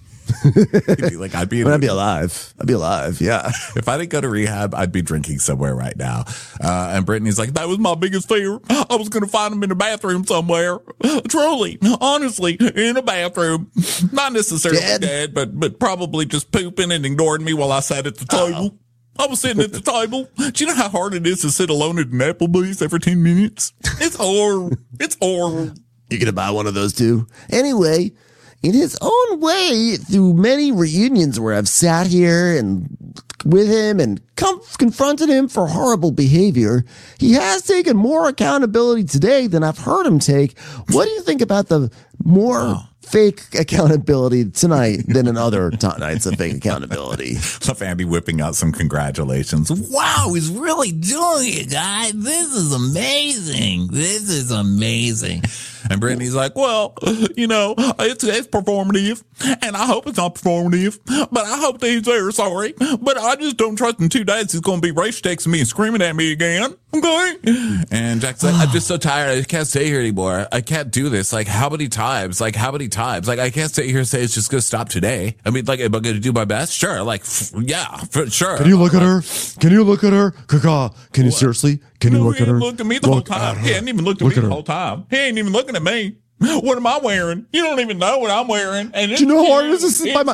I'd be alive. I'd be alive. Yeah. If I didn't go to rehab, I'd be drinking somewhere right now. And Brittany's like, that was my biggest fear. I was going to find him in the bathroom somewhere. Truly, honestly, in a bathroom. Not necessarily dead, but probably just pooping and ignoring me while I sat at the table. I was sitting at the table. Do you know how hard it is to sit alone at an Applebee's every 10 minutes? It's hard. It's hard. You're going to buy one of those too? Anyway, in his own way, through many reunions where I've sat here and with him and confronted him for horrible behavior, he has taken more accountability today than I've heard him take. What do you think about the more fake accountability tonight than in other nights of fake accountability? Love Andy whipping out some congratulations. Wow, he's really doing it, guys. This is amazing. This is amazing. And Brittany's like, well, it's performative, and I hope it's not performative, but I hope that he's very sorry. But I just don't trust in 2 days he's going to be race texting me and screaming at me again. Okay? And Jack's like, I'm just so tired. I can't stay here anymore. I can't do this. Like, how many times? Like, I can't stay here and say it's just going to stop today. I mean, like, am I going to do my best? Sure. Like, yeah, for sure. Can you look at her? Can you look at her? Kaka, can you seriously? Can you look at her? He looked at me the whole time. He hadn't even looked at me the whole time. He ain't even looking at me. What am I wearing? You don't even know what I'm wearing. And do you know how hard it is to sit by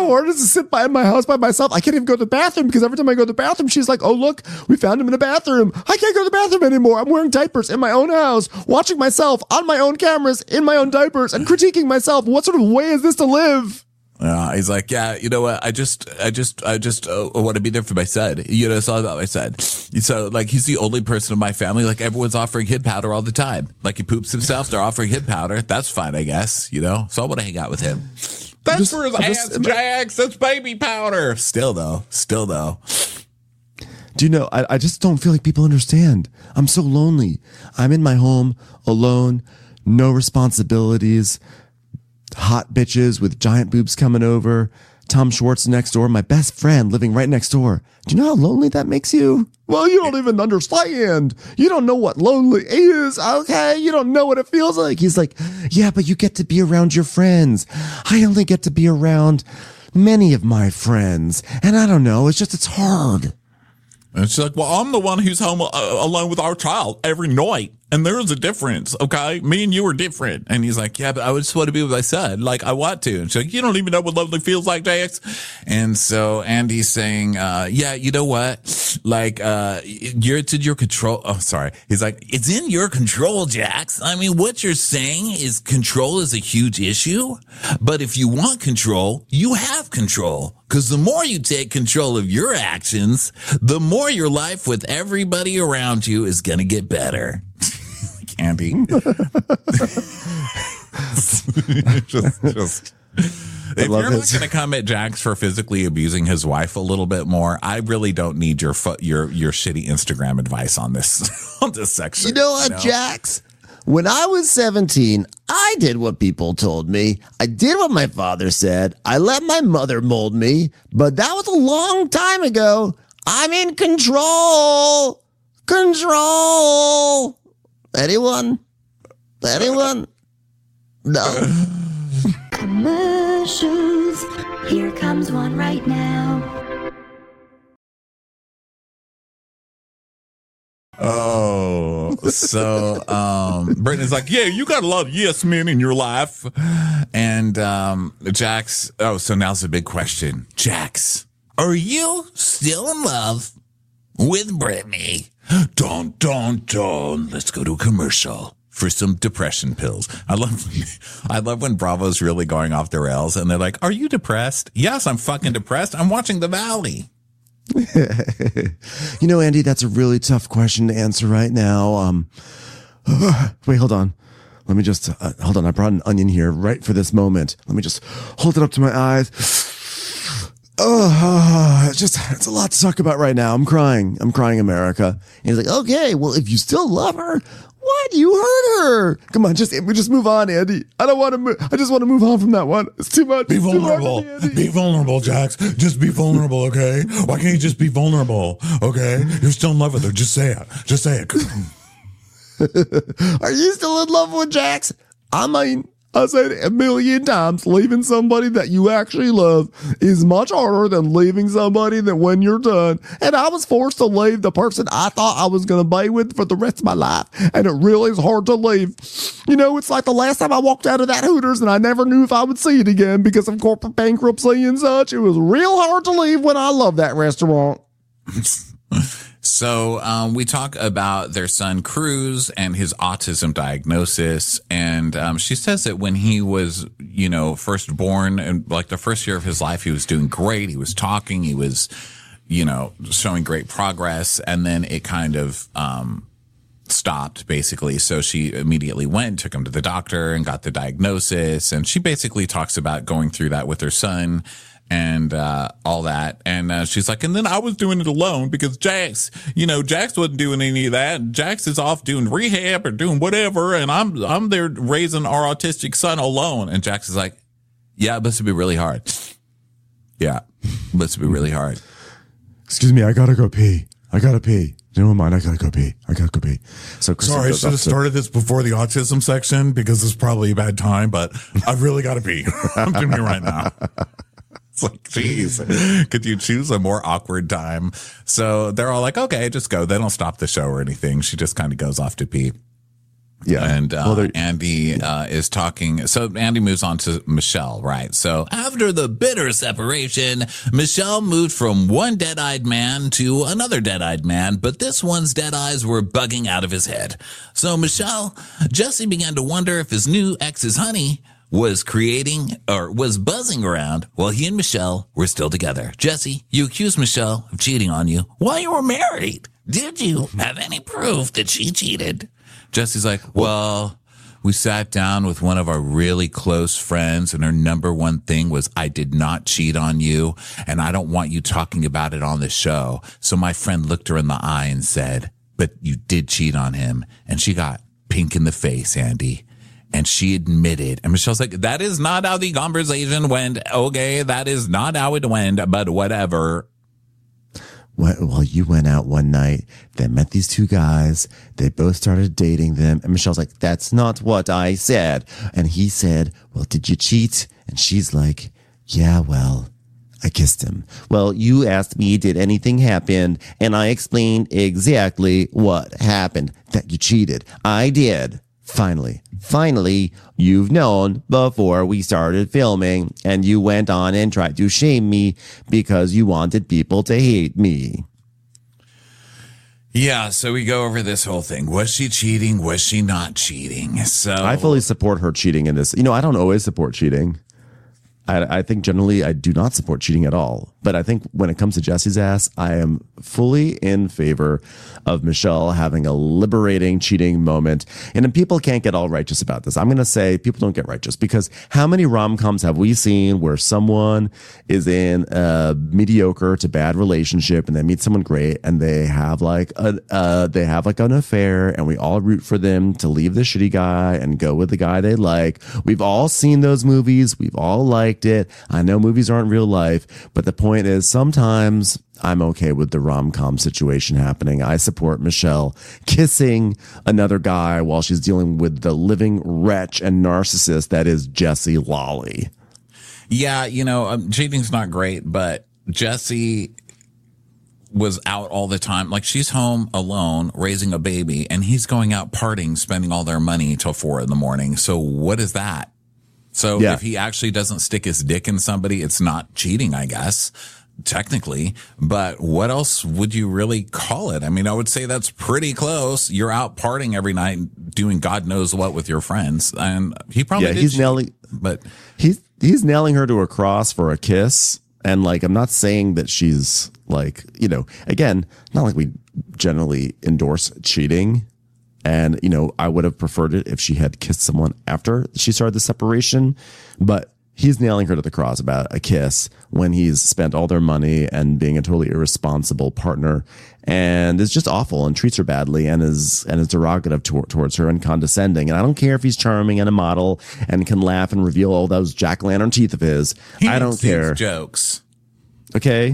my house by myself? I can't even go to the bathroom because every time I go to the bathroom, she's like, oh, look, we found him in a bathroom. I can't go to the bathroom anymore. I'm wearing diapers in my own house, watching myself on my own cameras in my own diapers and critiquing myself. What sort of way is this to live? He's like, yeah, you know what? I just want to be there for my son. It's all about my son. So, like, he's the only person in my family. Like, everyone's offering hid powder all the time. Like, he poops himself, they're offering hid powder. That's fine, I guess. So I want to hang out with him. That's for his ass, Jax. That's baby powder. Still though. Do you know? I just don't feel like people understand. I'm so lonely. I'm in my home alone, no responsibilities. Hot bitches with giant boobs coming over. Tom Schwartz next door, my best friend living right next door. Do you know how lonely that makes you? Well, you don't even understand. You don't know what lonely is, okay? You don't know what it feels like. He's like, yeah, but you get to be around your friends. I only get to be around many of my friends. And I don't know, it's hard. And she's like, well, I'm the one who's home alone with our child every night. And there's a difference, okay? Me and you are different. And he's like, yeah, but I just want to be with my son. Like, I want to. And she's like, you don't even know what lonely feels like, Jax. And so Andy's saying, yeah, you know what? Like, it's in your control. Oh, sorry. He's like, it's in your control, Jax. I mean, what you're saying is control is a huge issue. But if you want control, you have control. Because the more you take control of your actions, the more your life with everybody around you is going to get better. Andy. just. If you're not going to come at Jax for physically abusing his wife a little bit more, I really don't need your shitty Instagram advice on this section. You know what, Jax? When I was 17, I I did what people told me. I did what my father said. I let my mother mold me, but that was a long time ago. I'm in control. Control. Anyone? No. Commercials. Here comes one right now. Oh, so Brittany's like, yeah, you got a lot of yes men in your life. And Jax, so now's the big question. Jax, are you still in love with Brittany? Dun, dun, dun. Let's go to a commercial for some depression pills. I love when Bravo's really going off the rails and they're like, are you depressed? Yes, I'm fucking depressed. I'm watching The Valley. You know, Andy, that's a really tough question to answer right now. Wait, hold on. Let me just, hold on. I brought an onion here right for this moment. Let me just hold it up to my eyes. It's a lot to talk about right now. I'm crying, America. And he's like, okay, well, if you still love her, why do you hurt her? Come on, we just move on, Andy. I don't want to I just want to move on from that one. It's too much. Be vulnerable. Be vulnerable, Jax. Just be vulnerable, okay? Why can't you just be vulnerable, okay? You're still in love with her. Just say it. Just say it. Are you still in love with Jax? I mean, I said it a million times, leaving somebody that you actually love is much harder than leaving somebody that when you're done. And I was forced to leave the person I thought I was going to be with for the rest of my life. And it really is hard to leave. You know, it's like the last time I walked out of that Hooters and I never knew if I would see it again because of corporate bankruptcy and such. It was real hard to leave when I loved that restaurant. So we talk about their son, Cruz, and his autism diagnosis. And she says that when he was, first born and like the first year of his life, he was doing great. He was talking. He was, showing great progress. And then it kind of stopped, basically. So she immediately went, took him to the doctor and got the diagnosis. And she basically talks about going through that with her son and all that. And she's like, and then I was doing it alone because Jax wasn't doing any of that. Jax is off doing rehab or doing whatever, and I'm there raising our autistic son alone. And Jax is like, yeah, it must be really hard. Yeah, it must be really hard. Excuse me, I gotta go pee. Never mind, I gotta go pee. So sorry, I should have started this before the autism section because this is probably a bad time, but I really gotta pee. I'm doing it right now. It's like, geez, could you choose a more awkward time? So they're all like, okay, just go. They don't stop the show or anything. She just kind of goes off to pee. Yeah. And Andy is talking. So Andy moves on to Michelle, right? So after the bitter separation, Michelle moved from one dead-eyed man to another dead-eyed man, but this one's dead eyes were bugging out of his head. So Jesse began to wonder if his new ex's honey was buzzing around while he and Michelle were still together. Jesse, you accused Michelle of cheating on you while you were married. Did you have any proof that she cheated? Jesse's like, well, we sat down with one of our really close friends and her number one thing was, I did not cheat on you and I don't want you talking about it on the show. So my friend looked her in the eye and said, but you did cheat on him. And she got pink in the face, Andy. And she admitted, and Michelle's like, that is not how the conversation went. Okay, that is not how it went, but whatever. Well, you went out one night, they met these two guys, they both started dating them, and Michelle's like, that's not what I said. And he said, well, did you cheat? And she's like, yeah, well, I kissed him. Well, you asked me, did anything happen? And I explained exactly what happened, that you cheated. I did. Finally, you've known before we started filming, and you went on and tried to shame me because you wanted people to hate me. Yeah, so we go over this whole thing. Was she cheating? Was she not cheating? So I fully support her cheating in this. I don't always support cheating. I think generally I do not support cheating at all. But I think when it comes to Jesse's ass, I am fully in favor of Michelle having a liberating cheating moment. And then people can't get all righteous about this. I'm going to say people don't get righteous, because how many rom-coms have we seen where someone is in a mediocre to bad relationship and they meet someone great and they have like an affair, and we all root for them to leave the shitty guy and go with the guy they like. We've all seen those movies. We've all liked it. I know movies aren't real life, but the point is sometimes I'm okay with the rom-com situation happening. I support Michelle kissing another guy while she's dealing with the living wretch and narcissist that is Jesse Lawley. Yeah, cheating's not great, but Jesse was out all the time. Like, she's home alone raising a baby, and he's going out partying, spending all their money till 4 a.m. So what is that? So if he actually doesn't stick his dick in somebody, it's not cheating, I guess, technically. But what else would you really call it? I mean, I would say that's pretty close. You're out partying every night, doing God knows what with your friends. And he probably he's nailing her to a cross for a kiss. And like, I'm not saying that she's like, again, not like we generally endorse cheating. And, I would have preferred it if she had kissed someone after she started the separation. But he's nailing her to the cross about a kiss when he's spent all their money and being a totally irresponsible partner, and is just awful and treats her badly and is derogative towards her and condescending. And I don't care if he's charming and a model and can laugh and reveal all those jack-o'-lantern teeth of his. I don't care. Jokes. Okay.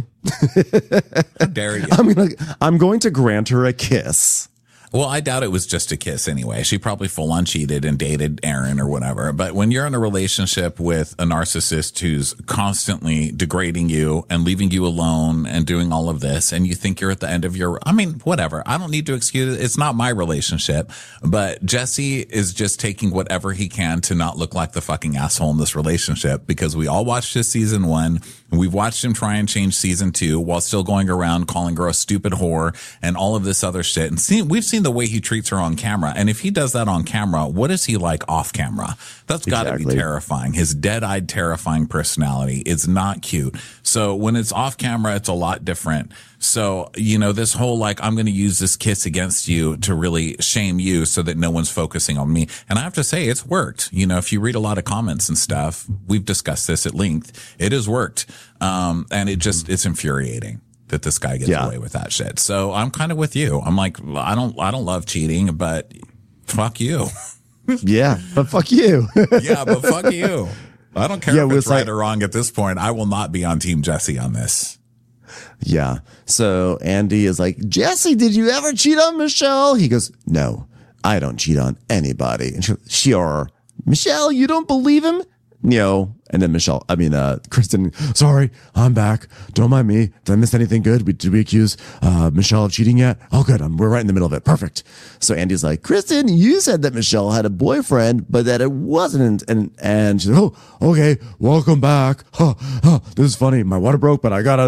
How dare you? I'm going to grant her a kiss. Well, I doubt it was just a kiss anyway. She probably full on cheated and dated Aaron or whatever. But when you're in a relationship with a narcissist who's constantly degrading you and leaving you alone and doing all of this, and you think you're at the end of whatever. I don't need to excuse it. It's not my relationship. But Jesse is just taking whatever he can to not look like the fucking asshole in this relationship, because we all watched his season 1. And we've watched him try and change season 2 while still going around calling her a stupid whore and all of this other shit. And we've seen the way he treats her on camera. And if he does that on camera, what is he like off camera? That's got to be terrifying. His dead-eyed, terrifying personality is not cute. So when it's off camera, it's a lot different. So, this whole I'm going to use this kiss against you to really shame you so that no one's focusing on me. And I have to say, it's worked. If you read a lot of comments and stuff, we've discussed this at length. It has worked. And it's infuriating that this guy gets away with that shit. So I'm kind of with you. I'm like, I don't love cheating, but fuck you. Yeah, but fuck you. Yeah, but fuck you. I don't care if it's right or wrong at this point. I will not be on Team Jesse on this. Yeah. So Andy is like, Jesse, did you ever cheat on Michelle? He goes, no, I don't cheat on anybody. And she goes, sure. Michelle, you don't believe him? No. And then Kristen, sorry, I'm back. Don't mind me. Did I miss anything good? Did we accuse Michelle of cheating yet? Oh, good. We're right in the middle of it. Perfect. So Andy's like, Kristen, you said that Michelle had a boyfriend, but that it wasn't. And she's like, oh, okay. Welcome back. This is funny. My water broke, but I gotta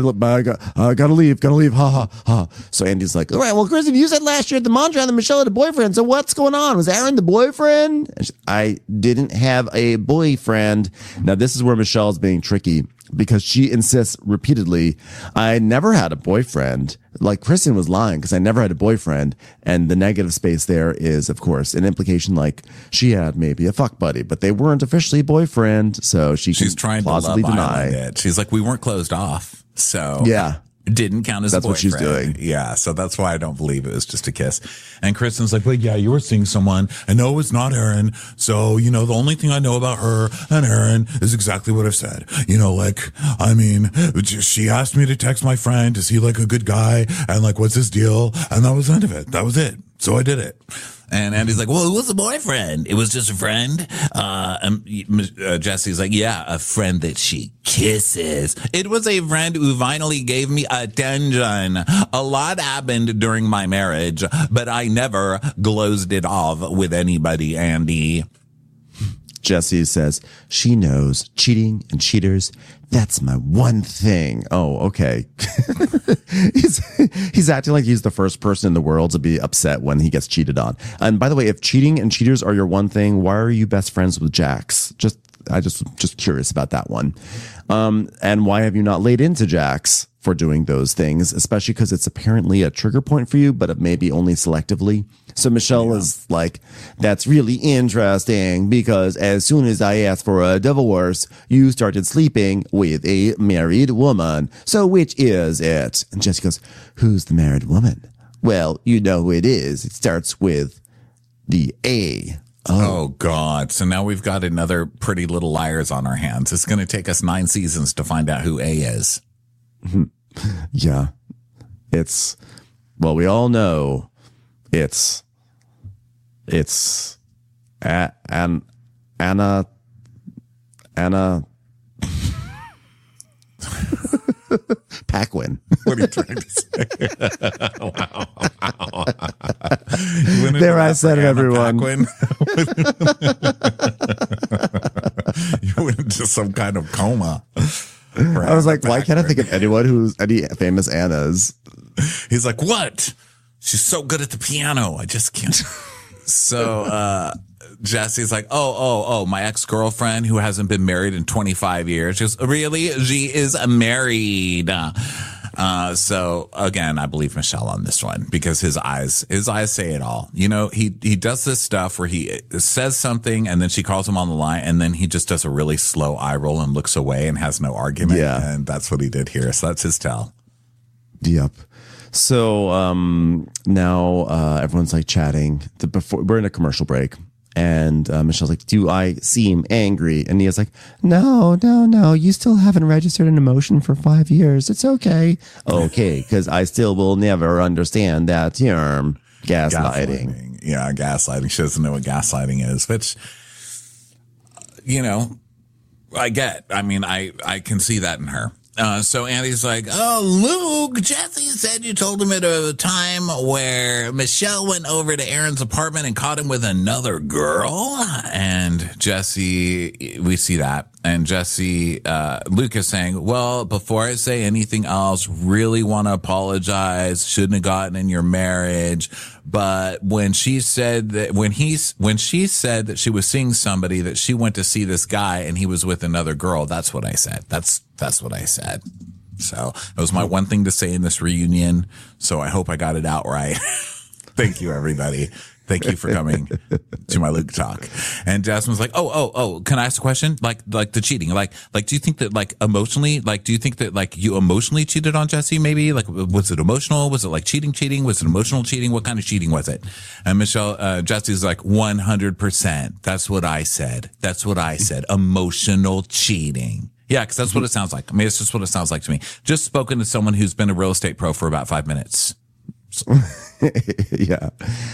leave. Ha ha ha. So Andy's like, all right, well, Kristen, you said last year at the Mondrian that Michelle had a boyfriend. So what's going on? Was Aaron the boyfriend? And I didn't have a boyfriend. Now, this is where Michelle's being tricky, because she insists repeatedly, I never had a boyfriend. Like, Kristen was lying because I never had a boyfriend. And the negative space there is, of course, an implication like she had maybe a fuck buddy, but they weren't officially boyfriend. So she's trying to plausibly deny it. She's like, we weren't closed off. So yeah. Didn't count as that's a boyfriend. What she's doing. Yeah, so that's why I don't believe it was just a kiss. And Kristen's like, well, yeah, you were seeing someone. I know it's not Aaron. So, the only thing I know about her and Aaron is exactly what I've said. She asked me to text my friend, is he like a good guy? And what's his deal? And that was the end of it. That was it. So I did it. And Andy's like, well, it was a boyfriend. It was just a friend. Jesse's like, yeah, a friend that she kisses. It was a friend who finally gave me attention. A lot happened during my marriage, but I never glozed it off with anybody, Andy. Jesse says, she knows cheating and cheaters. That's my one thing. Oh, okay. he's acting like he's the first person in the world to be upset when he gets cheated on. And by the way, if cheating and cheaters are your one thing, why are you best friends with Jax? Just I just curious about that one. And why have you not laid into Jax for doing those things, especially because it's apparently a trigger point for you, but maybe only selectively. So Michelle is like, that's really interesting because as soon as I asked for a divorce, you started sleeping with a married woman. So which is it? And Jesse goes, who's the married woman? Well, you know who it is. It starts with the A. Oh, God. So now we've got another Pretty Little Liars on our hands. It's going to take us 9 seasons to find out who A is. Yeah. Well, we all know it's Anna Paquin. What are you trying to say? Wow. There, I said it, everyone. You went into some kind of coma. I was like, why can't I think of anyone who's any famous Annas? He's like, what? She's so good at the piano. I just can't. So Jesse's like, oh, my ex-girlfriend who hasn't been married in 25 years. She goes, really? She is married. So again, I believe Michelle on this one because his eyes say it all. You know, he does this stuff where he says something and then she calls him on the line and then he just does a really slow eye roll and looks away and has no argument. Yeah. And that's what he did here. So that's his tell. Yep. So now everyone's like chatting. Before we're in a commercial break, and Michelle's like, "Do I seem angry?" And Nia's like, "No. You still haven't registered an emotion for 5 years. It's okay, because I still will never understand that term, gaslighting." Yeah, gaslighting. She doesn't know what gaslighting is, which, you know, I get. I mean, I can see that in her. So Andy's like, oh, Luke, Jesse said you told him at a time where Michelle went over to Aaron's apartment and caught him with another girl. And Jesse, we see that. And Jesse, Luke is saying, well, before I say anything else, really want to apologize. Shouldn't have gotten in your marriage. But when she said that, when she said that she was seeing somebody, that she went to see this guy and he was with another girl, that's what I said. That's what I said. So it was my one thing to say in this reunion. So I hope I got it out right. Thank you, everybody. Thank you for coming to my Luke talk. And Jasmine's like, oh, can I ask a question? Like the cheating, like, do you think that emotionally, do you think that you emotionally cheated on Jesse? Maybe was it emotional? Was it like cheating? Was it emotional cheating? What kind of cheating was it? And Michelle, Jesse's like 100%. That's what I said. Emotional cheating. Yeah, because that's what it sounds like. I mean, it's just what it sounds like to me. Just spoken to someone who's been a real estate pro for about 5 minutes. Yeah.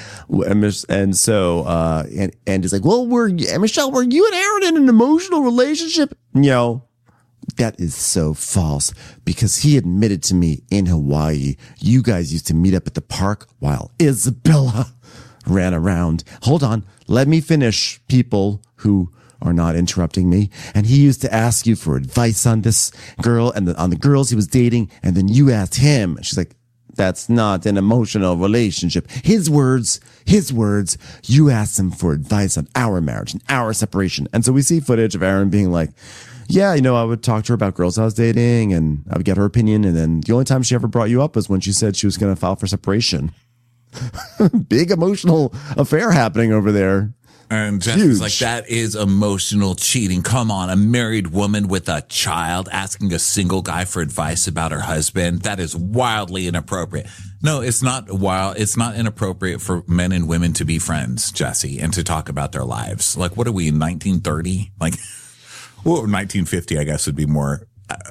And so and he's like, well, Michelle, were you and Aaron in an emotional relationship? No, that is so false, because he admitted to me in Hawaii, you guys used to meet up at the park while Isabella ran around. Hold on, let me finish, people who are not interrupting me. And he used to ask you for advice on this girl and on the girls he was dating, and then you asked him. She's like, that's not an emotional relationship. His words, you asked him for advice on our marriage and our separation. And so we see footage of Aaron being like, yeah, I would talk to her about girls I was dating and I would get her opinion. And then the only time she ever brought you up was when she said she was going to file for separation. Big emotional affair happening over there. And Jesse's like, that is emotional cheating. Come on, a married woman with a child asking a single guy for advice about her husband. That is wildly inappropriate. No, it's not wild. It's not inappropriate for men and women to be friends, Jesse, and to talk about their lives. Like, what are we in 1930? Well, 1950, I guess, would be more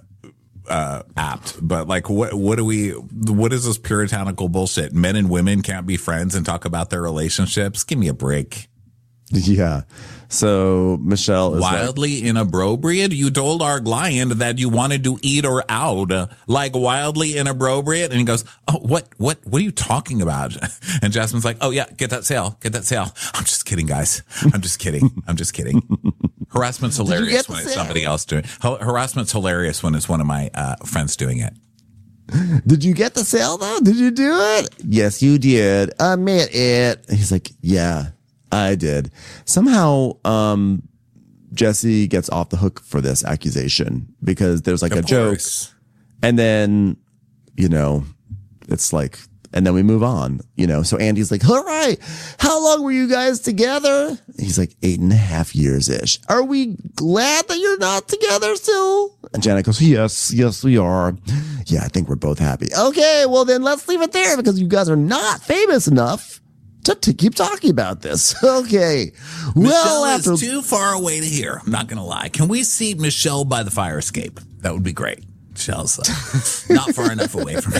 apt. But what is this puritanical bullshit? Men and women can't be friends and talk about their relationships? Give me a break. Yeah. So Michelle is wildly inappropriate. You told our client that you wanted to eat her out, wildly inappropriate. And he goes, oh, what are you talking about? And Jasmine's like, oh yeah, get that sale. I'm just kidding, guys. I'm just kidding. Harassment's hilarious when it's somebody else doing it. Harassment's hilarious when it's one of my friends doing it. Did you get the sale though? Did you do it? Yes, you did. Admit it. He's like, yeah, I did. Somehow, Jesse gets off the hook for this accusation because there's like Of a joke. course. And then, it's like, and then we move on, So Andy's like, all right, how long were you guys together? He's like 8.5 years-ish. Are we glad that you're not together still? And Janet goes, yes, we are. Yeah, I think we're both happy. Okay, well then let's leave it there because you guys are not famous enough to keep talking about this. Okay. Michelle Well, is too far away to hear. I'm not going to lie. Can we see Michelle by the fire escape? That would be great. Michelle's not far enough away from me.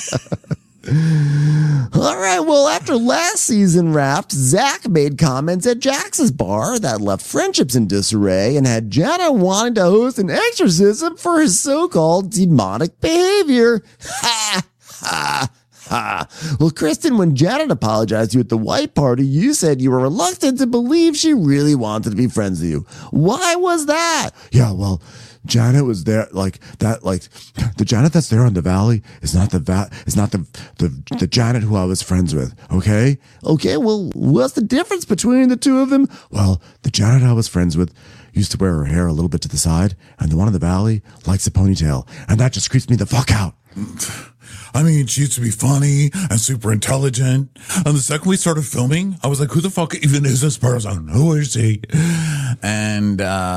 all right, well, after last season wrapped, Zach made comments at Jax's bar that left friendships in disarray and had Janet wanting to host an exorcism for his so-called demonic behavior. Ha, ha, ha. Well, Kristen, when Janet apologized to you at the white party, you said you were reluctant to believe she really wanted to be friends with you. Why was that? Yeah, well, Janet was there the Janet that's there on the Valley is not the Janet who I was friends with. Okay. Well, what's the difference between the two of them? Well, the Janet I was friends with used to wear her hair a little bit to the side, and the one in the Valley likes a ponytail, and that just creeps me the fuck out. I mean, she used to be funny and super intelligent. And the second we started filming, I was like, who the fuck even is this person? Who is he? And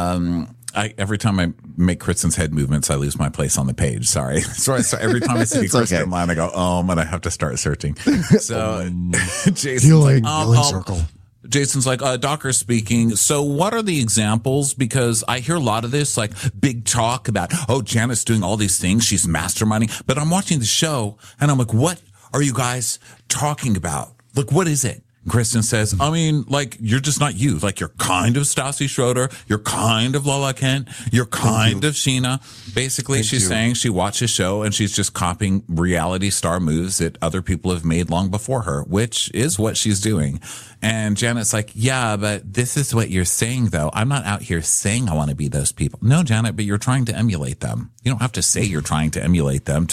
every time I make Kristen's head movements, I lose my place on the page. Sorry. So every time I see Kristen in line, I go, and I have to start searching. So Jason's Healing like, circle. Jason's like, Docker speaking. So what are the examples? Because I hear a lot of this, like big talk about, Janet's doing all these things. She's masterminding. But I'm watching the show and I'm like, what are you guys talking about? Like, what is it? Kristen says, I mean, like, you're just not you. Like, you're kind of Stassi Schroeder. You're kind of Lola Kent. You're kind of Sheena. Basically, she's saying she watched a show and she's just copying reality star moves that other people have made long before her, which is what she's doing. And Janet's like, yeah, but this is what you're saying, though. I'm not out here saying I want to be those people. No, Janet, but you're trying to emulate them. You don't have to say you're trying to emulate them.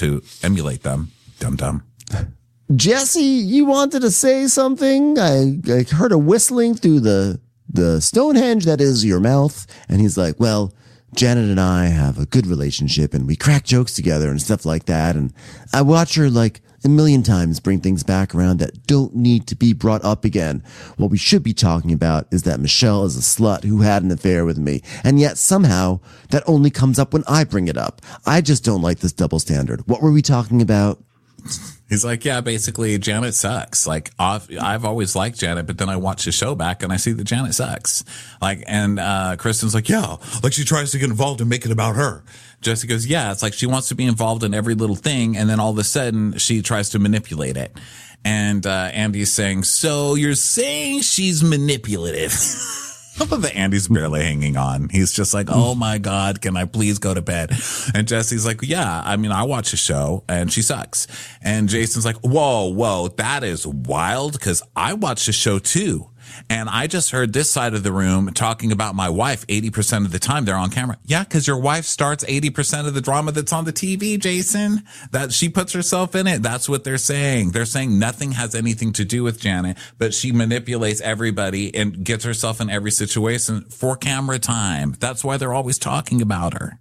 Dum-dum. Jesse, you wanted to say something? I heard a whistling through the Stonehenge that is your mouth. And he's like, well, Janet and I have a good relationship and we crack jokes together and stuff like that. And I watch her like a million times bring things back around that don't need to be brought up again. What we should be talking about is that Michelle is a slut who had an affair with me. And yet somehow that only comes up when I bring it up. I just don't like this double standard. What were we talking about? He's like, yeah, basically Janet sucks. Like I've always liked Janet, but then I watch the show back and I see that Janet sucks. Like, and Kristen's like, yeah, like she tries to get involved and make it about her. Jesse goes, yeah, it's like she wants to be involved in every little thing. And then all of a sudden she tries to manipulate it. And Andy's saying, so you're saying she's manipulative. But Andy's barely hanging on. He's just like, oh my God, can I please go to bed? And Jesse's like, yeah, I mean, I watch a show and she sucks. And Jason's like, whoa, that is wild because I watch the show too. And I just heard this side of the room talking about my wife 80% of the time they're on camera. Yeah, because your wife starts 80% of the drama that's on the TV, Jason. That she puts herself in it. That's what they're saying. They're saying nothing has anything to do with Janet, but she manipulates everybody and gets herself in every situation for camera time. That's why they're always talking about her.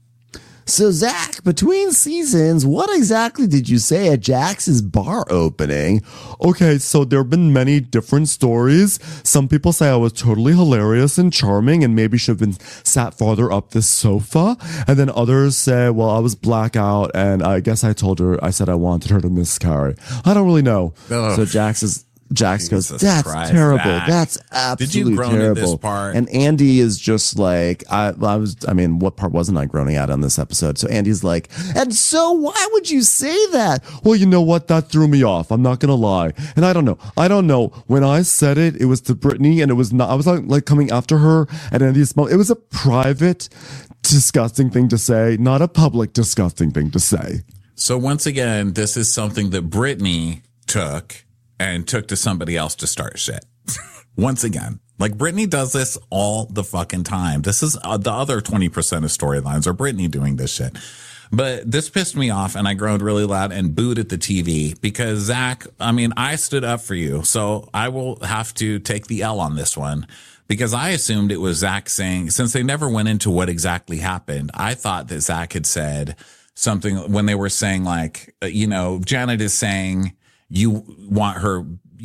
So, Zach, between seasons, what exactly did you say at Jax's bar opening? Okay, so there have been many different stories. Some people say I was totally hilarious and charming and maybe should have been sat farther up this sofa. And then others say, well, I was blackout and I guess I said I wanted her to miscarry. I don't really know. Ugh. So Jax goes, Jesus that's Christ, terrible. Zach. That's absolutely Did you groan terrible. at this part? And Andy is just like, what part wasn't I groaning at on this episode? So Andy's like, and so why would you say that? Well, you know what? That threw me off. I'm not going to lie. And I don't know. When I said it was to Brittany and it was not, I was like coming after her at Andy's mouth. It was a private, disgusting thing to say, not a public, disgusting thing to say. So once again, this is something that Brittany took to somebody else to start shit. Once again, like Brittany does this all the fucking time. This is the other 20% of storylines are Brittany doing this shit. But this pissed me off, and I groaned really loud and booed at the TV because Zach, I mean, I stood up for you. So I will have to take the L on this one because I assumed it was Zach saying, since they never went into what exactly happened, I thought that Zach had said something when they were saying like, Janet is saying you want her,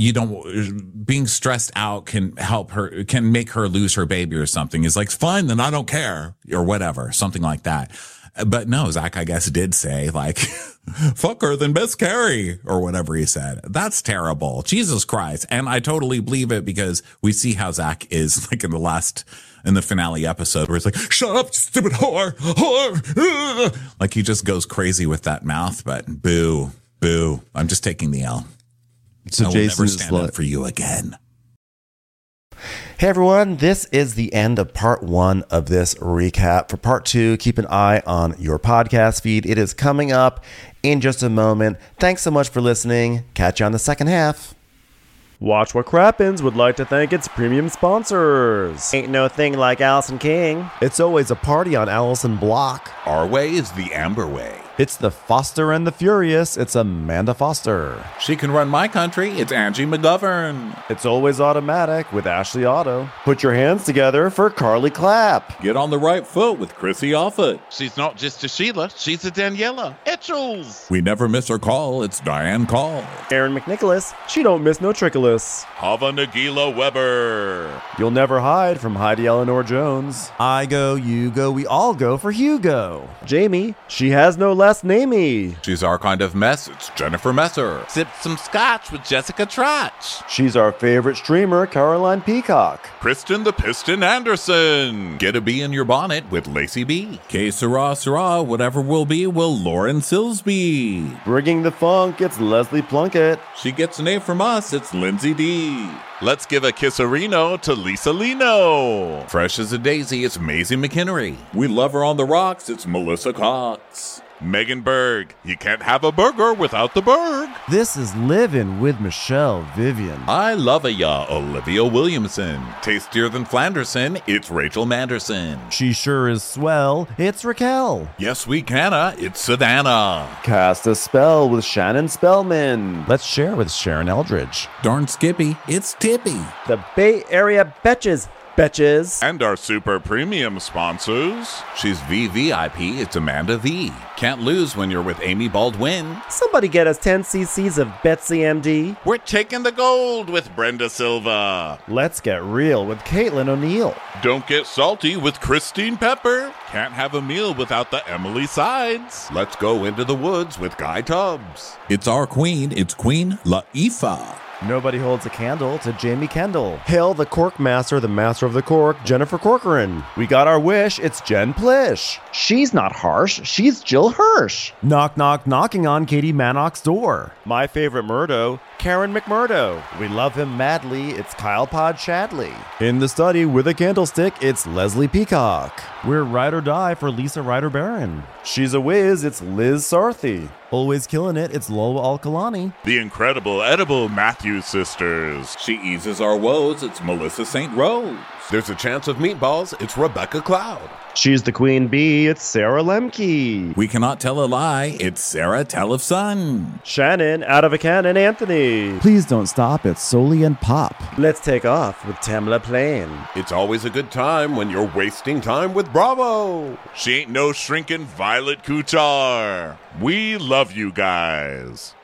being stressed out can help her, can make her lose her baby or something. It's like, fine, then I don't care or whatever, something like that. But no, Zach, I guess, did say like, fuck her, then miscarry or whatever he said. That's terrible. Jesus Christ. And I totally believe it because we see how Zach is like in the finale episode where it's like, shut up, stupid whore. Like he just goes crazy with that mouth, but boo. I'm just taking the L. So I will Jason never stand up for you again. Hey everyone, this is the end of part 1 of this recap. For part 2, keep an eye on your podcast feed. It is coming up in just a moment. Thanks so much for listening. Catch you on the second half. Watch What Crappens would like to thank its premium sponsors. Ain't no thing like Allison King. It's always a party on Allison Block. Our way is the Amber way. It's the Foster and the Furious. It's Amanda Foster. She can run my country. It's Angie McGovern. It's always automatic with Ashley Auto. Put your hands together for Carly Clapp. Get on the right foot with Chrissy Offit. She's not just a Sheila, she's a Daniela Etchells. We never miss her call. It's Diane Call. Aaron McNicholas. She don't miss no trickolas. Hava Nagila Weber. You'll never hide from Heidi Eleanor Jones. I go, you go, we all go for Hugo. Jamie. She has no last namey. She's our kind of mess. It's Jennifer Messer. Sip some scotch with Jessica Trotch. She's our favorite streamer, Caroline Peacock. Kristen the Piston Anderson. Get a bee in your bonnet with Lacey B. Que sera, whatever will be, will Lauren Silsby. Bringing the funk, it's Leslie Plunkett. She gets an A from us. It's Lindsay D. Let's give a kisserino to Lisa Lino. Fresh as a daisy, it's Maisie McHenry. We love her on the rocks. It's Melissa Cox. Megan Berg. You can't have a burger without the Berg. This is Living with Michelle Vivian. I love ya, Olivia Williamson. Tastier than Flanderson, it's Rachel Manderson. She sure is swell. It's Raquel. Yes, we canna, it's Savannah. Cast a spell with Shannon Spellman. Let's share with Sharon Eldridge. Darn Skippy, it's Tippy. The Bay Area Betches. And our super premium sponsors. She's VVIP, it's Amanda V. Can't lose when you're with Amy Baldwin. Somebody get us 10 cc's of Betsy MD. We're taking the gold with Brenda Silva. Let's get real with Caitlin O'Neill. Don't get salty with Christine Pepper. Can't have a meal without the Emily Sides. Let's go into the woods with Guy Tubbs. It's our queen, it's Queen Latifah. Nobody holds a candle to Jamie Kendall. Hail the Cork Master, the Master of the Cork, Jennifer Corcoran. We got our wish, it's Jen Plish. She's not harsh, she's Jill Hirsch. Knock, knock, knocking on Katie Manock's door. My favorite Murdo, Karen McMurdo. We love him madly, it's Kyle Pod Shadley. In the study with a candlestick, it's Leslie Peacock. We're ride or die for Lisa Ryder Barron. She's a whiz, it's Liz Sarthy. Always killing it, it's Lola Alkalani. The incredible edible Matthews sisters. She eases our woes, it's Melissa St. Rose. There's a chance of meatballs, it's Rebecca Cloud. She's the queen bee, it's Sarah Lemke. We cannot tell a lie, it's Sarah Telefson. Shannon, out of a cannon, Anthony. Please don't stop, it's Soli and Pop. Let's take off with Tamla Plain. It's always a good time when you're wasting time with Bravo. She ain't no shrinking Violet Kuchar. We love you guys.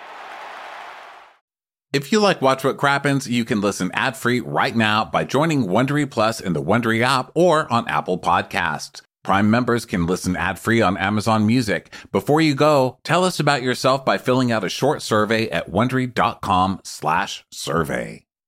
If you like Watch What Crappens, you can listen ad-free right now by joining Wondery Plus in the Wondery app or on Apple Podcasts. Prime members can listen ad-free on Amazon Music. Before you go, tell us about yourself by filling out a short survey at Wondery.com/survey.